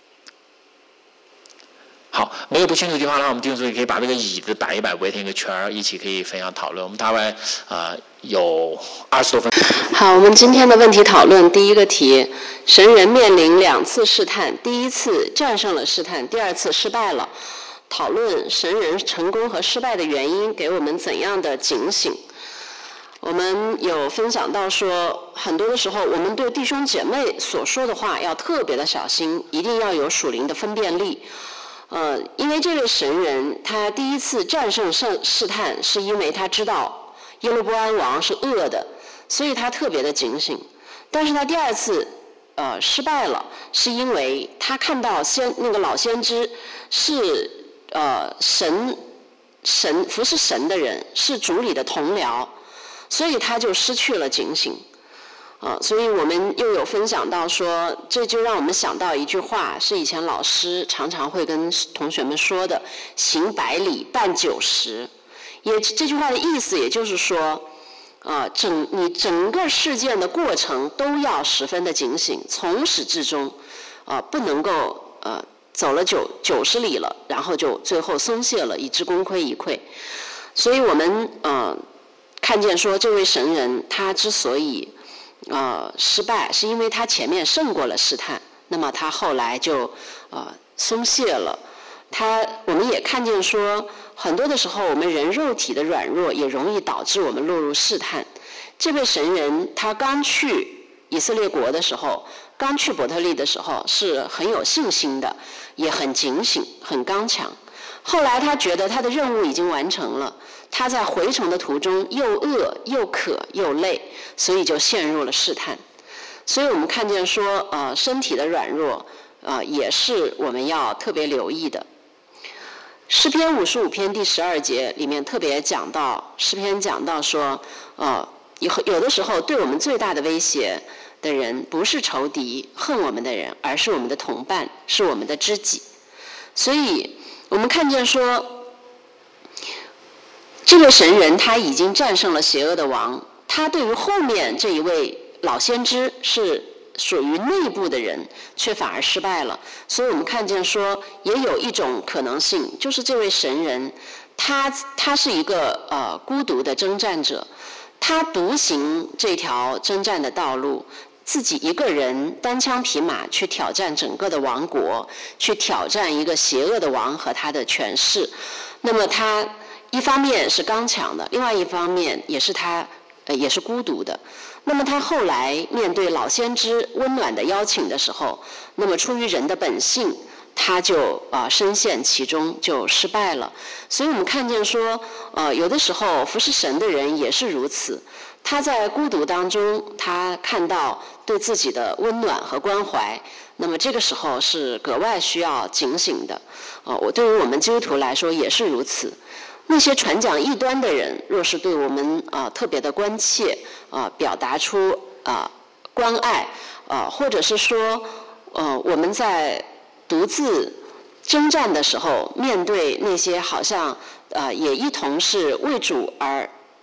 好，没有不清楚的地方，那我们就是可以把这个椅子摆一摆，围成一个圈儿，一起可以分享讨论。我们大概呃有二十多分钟。 好，我们今天的问题讨论第一个题：神人面临两次试探，第一次战胜了试探，第二次失败了。讨论神人成功和失败的原因，给我们怎样的警醒？我们有分享到说，很多的时候我们对弟兄姐妹所说的话要特别的小心，一定要有属灵的分辨力。呃，因为这位神人他第一次战胜试探，是因为他知道耶罗波安王是恶的，所以他特别的警醒。但是他第二次呃失败了，是因为他看到先那个老先知是呃神神服侍神的人，是主里的同僚。所以他就失去了警醒，啊，所以我们又有分享到说，这就让我们想到一句话，是以前老师常常会跟同学们说的：“行百里，半九十。”也这句话的意思，也就是说，啊，整你整个事件的过程都要十分的警醒，从始至终，啊，不能够呃走了九九十里了，然后就最后松懈了，以致功亏一篑。所以我们呃。看见说这位神人他之所以呃失败，是因为他前面胜过了试探，那么他后来就呃松懈了。他我们也看见说，很多的时候我们人肉体的软弱也容易导致我们落入试探。这位神人他刚去以色列国的时候，刚去伯特利的时候是很有信心的，也很警醒，很刚强。后来他觉得他的任务已经完成了，他在回程的途中又饿又渴又累，所以就陷入了试探。所以我们看见说，呃，身体的软弱，呃，也是我们要特别留意的。诗篇五十五篇第十二节里面特别讲到，诗篇讲到说，呃，有有的时候对我们最大的威胁的人，不是仇敌恨我们的人，而是我们的同伴，是我们的知己。所以我们看见说，这位神人他已经战胜了邪恶的王，他对于后面这一位老先知是属于内部的人，却反而失败了。所以我们看见说，也有一种可能性，就是这位神人他他是一个呃孤独的征战者，他独行这条征战的道路，自己一个人单枪匹马去挑战整个的王国，去挑战一个邪恶的王和他的权势。那么他一方面是刚强的，另外一方面也是他呃也是孤独的。那么他后来面对老先知温暖的邀请的时候，那么出于人的本性，他就啊、呃、深陷其中，就失败了。所以我们看见说，呃有的时候服侍神的人也是如此。他在孤独当中，他看到对自己的温暖和关怀，那么这个时候是格外需要警醒的。呃，我对于我们基督徒来说也是如此。那些传讲异端的人，若是对我们啊、呃、特别的关切啊、呃，表达出啊、呃、关爱啊、呃，或者是说呃我们在独自征战的时候，面对那些好像呃也一同是为主而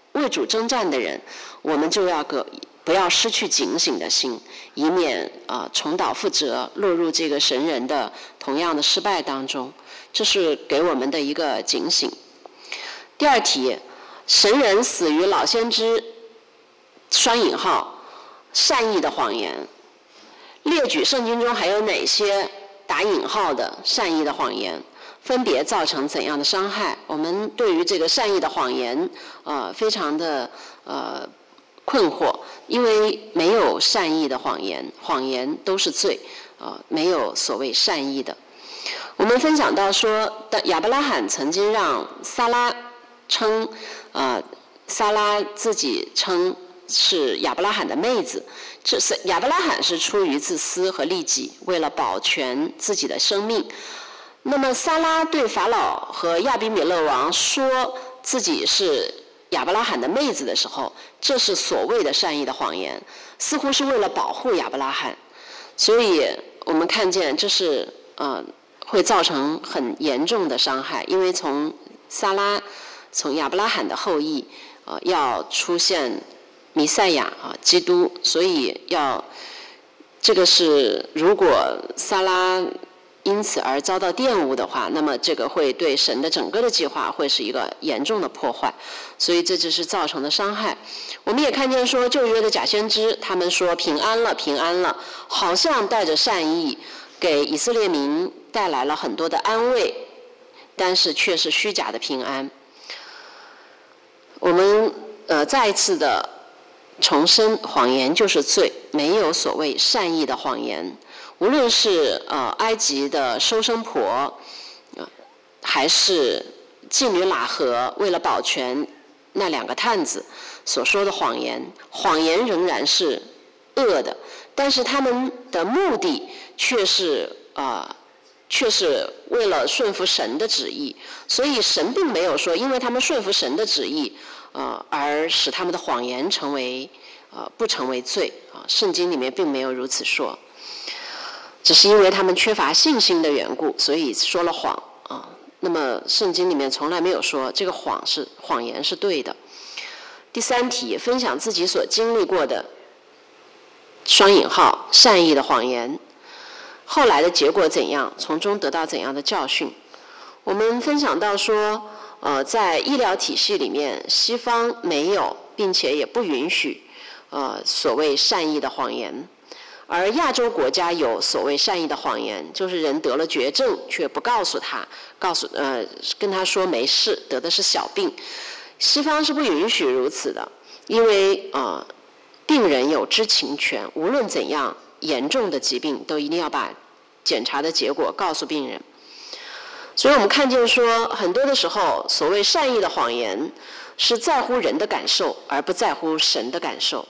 为主征战的人，我们就要个不要失去警醒的心，以免啊、呃、重蹈覆辙，落入这个神人的同样的失败当中。这是给我们的一个警醒。第二题，神人死于老先知双引号善意的谎言，列举圣经中还有哪些打引号的善意的谎言，分别造成怎样的伤害？我们对于这个善意的谎言呃非常的呃困惑，因为没有善意的谎言，谎言都是罪，呃没有所谓善意的。我们分享到说，亚伯拉罕曾经让撒拉称，呃，撒拉自己称是亚伯拉罕的妹子，这是亚伯拉罕是出于自私和利己，为了保全自己的生命。那么撒拉对法老和亚比米勒王说自己是亚伯拉罕的妹子的时候，这是所谓的善意的谎言，似乎是为了保护亚伯拉罕。所以我们看见这是呃。会造成很严重的伤害，因为从撒拉，从亚伯拉罕的后裔，呃，要出现弥赛亚啊，基督，所以要这个是如果撒拉因此而遭到玷污的话，那么这个会对神的整个的计划会是一个严重的破坏，所以这就是造成的伤害。我们也看见说旧约的假先知，他们说平安了，平安了，好像带着善意，给以色列民带来了很多的安慰，但是却是虚假的平安。我们呃再一次的重申，谎言就是罪，没有所谓善意的谎言。无论是呃埃及的收生婆，呃，还是妓女喇合为了保全那两个探子所说的谎言，谎言仍然是恶的，但是他们的目的却是啊、呃，却是为了顺服神的旨意。所以神并没有说，因为他们顺服神的旨意，呃，而使他们的谎言成为呃不成为罪啊。圣经里面并没有如此说，只是因为他们缺乏信心的缘故，所以说了谎啊。那么圣经里面从来没有说这个谎是谎言是对的。第三题，分享自己所经历过的双引号善意的谎言，后来的结果怎样，从中得到怎样的教训。我们分享到说，呃，在医疗体系里面，西方没有并且也不允许呃所谓善意的谎言，而亚洲国家有所谓善意的谎言，就是人得了绝症却不告诉他，告诉呃跟他说没事，得的是小病。西方是不允许如此的，因为呃病人有知情权，无论怎样严重的疾病，都一定要把检查的结果告诉病人。所以我们看见说，很多的时候，所谓善意的谎言是在乎人的感受，而不在乎神的感受。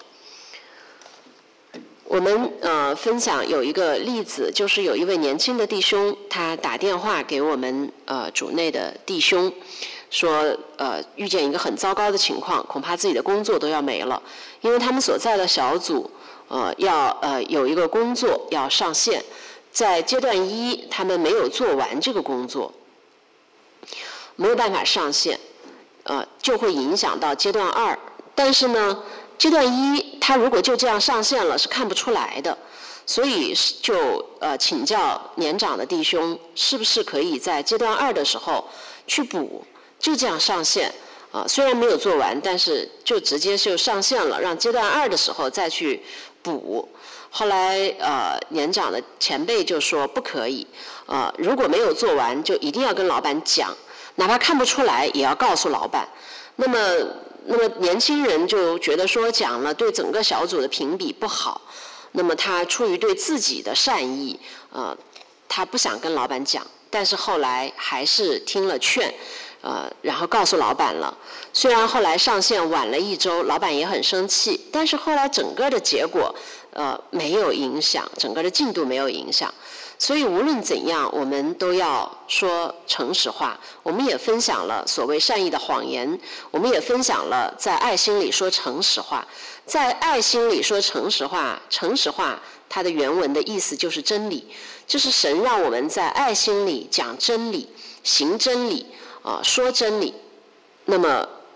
我们呃分享有一个例子，就是有一位年轻的弟兄，他打电话给我们呃主内的弟兄，说呃遇见一个很糟糕的情况，恐怕自己的工作都要没了，因为他们所在的小组呃要呃有一个工作要上线，在阶段一他们没有做完这个工作，没有办法上线，呃就会影响到阶段二。但是呢，阶段一他如果就这样上线了是看不出来的，所以就呃请教年长的弟兄，是不是可以在阶段二的时候去补，就这样上线啊、呃？虽然没有做完，但是就直接就上线了，让阶段二的时候再去补。后来呃年长的前辈就说不可以，呃如果没有做完就一定要跟老板讲，哪怕看不出来也要告诉老板。那么那么年轻人就觉得说讲了对整个小组的评比不好，那么他出于对自己的善意，呃他不想跟老板讲，但是后来还是听了劝，呃然后告诉老板了。虽然后来上线晚了一周，老板也很生气，但是后来整个的结果呃没有影响，整个的进度没有影响。所以无论怎样，我们都要说诚实话。我们也分享了所谓善意的谎言，我们也分享了在爱心里说诚实话。在爱心里说诚实话，诚实话它的原文的意思就是真理，就是神让我们在爱心里讲真理，行真理，呃、说真理。那么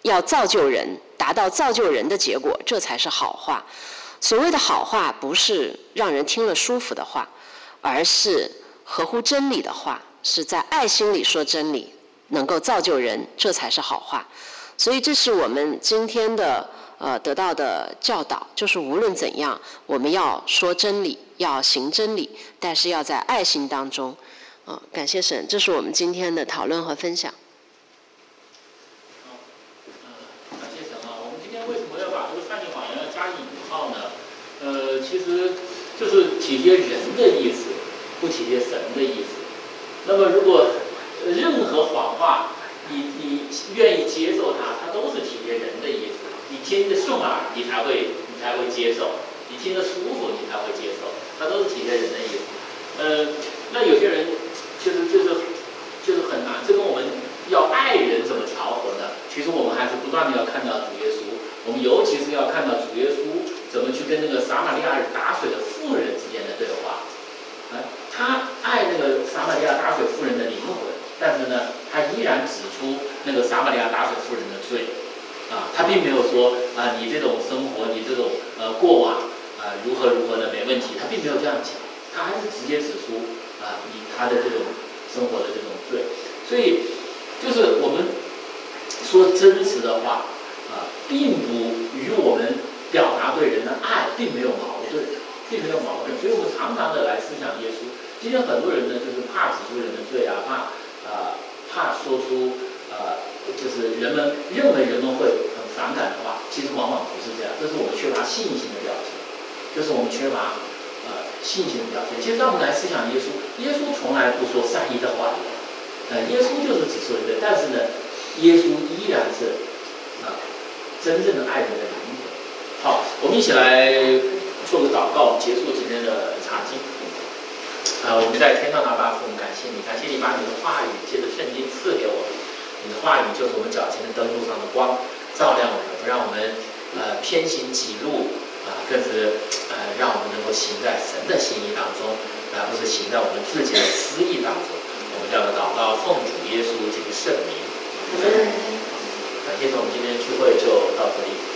要造就人，达到造就人的结果，这才是好话。所谓的好话，不是让人听了舒服的话，而是合乎真理的话，是在爱心里说真理，能够造就人，这才是好话。所以这是我们今天的呃得到的教导，就是无论怎样，我们要说真理，要行真理，但是要在爱心当中。呃、感谢神，这是我们今天的讨论和分享。 感谢神啊！我们今天为什么要把这个善意谎言要加引号呢？呃，其实就是体贴人的意思，不体贴神的意思。那么如果任何谎话，你你愿意接受它，它都是体贴人的意思。你听着顺耳，你才会你才会接受；你听着舒服，你才会接受。它都是体贴人的意思。呃，那有些人就是就是就是很难，这跟我们要爱人怎么调和呢？其实我们还是不断的要看到主耶稣，我们尤其是要看到主耶稣怎么去跟那个撒玛利亚打水的妇人之间的对话。啊，他爱那个撒玛利亚打水妇人的灵魂，但是呢，他依然指出那个撒玛利亚打水妇人的罪。啊，他并没有说啊，你这种生活，你这种呃过往啊如何如何的没问题，他并没有这样讲，他还是直接指出啊你他的这种生活的这种罪。所以就是我们说真实的话啊，并不与我们表达对人的爱并没有矛盾，并没有矛盾。所以我们常常的来思想耶稣。今天很多人呢，就是怕指出人的罪啊，怕啊怕说出呃。就是人们认为人们会很反感的话，其实往往不是这样，这是我们缺乏信心的表现，这是我们缺乏呃信心的表现。其实让我们来思想耶稣，耶稣从来不说善意的谎言，呃，耶稣就是只说一个，但是呢，耶稣依然是啊、呃、真正的爱人的灵魂。好，我们一起来做个祷告，结束今天的查经。啊、呃，我们在天上的爸父，我们感谢你，感谢你把你的话语借着圣经赐给我们。你的话语就是我们脚前的灯路上的光，照亮我们，不让我们呃偏行己路啊、呃，更是呃让我们能够行在神的心意当中，而、呃、不是行在我们自己的私意当中。我们这样的祷告，奉主耶稣这个圣名。感谢主，我们今天的聚会就到这里。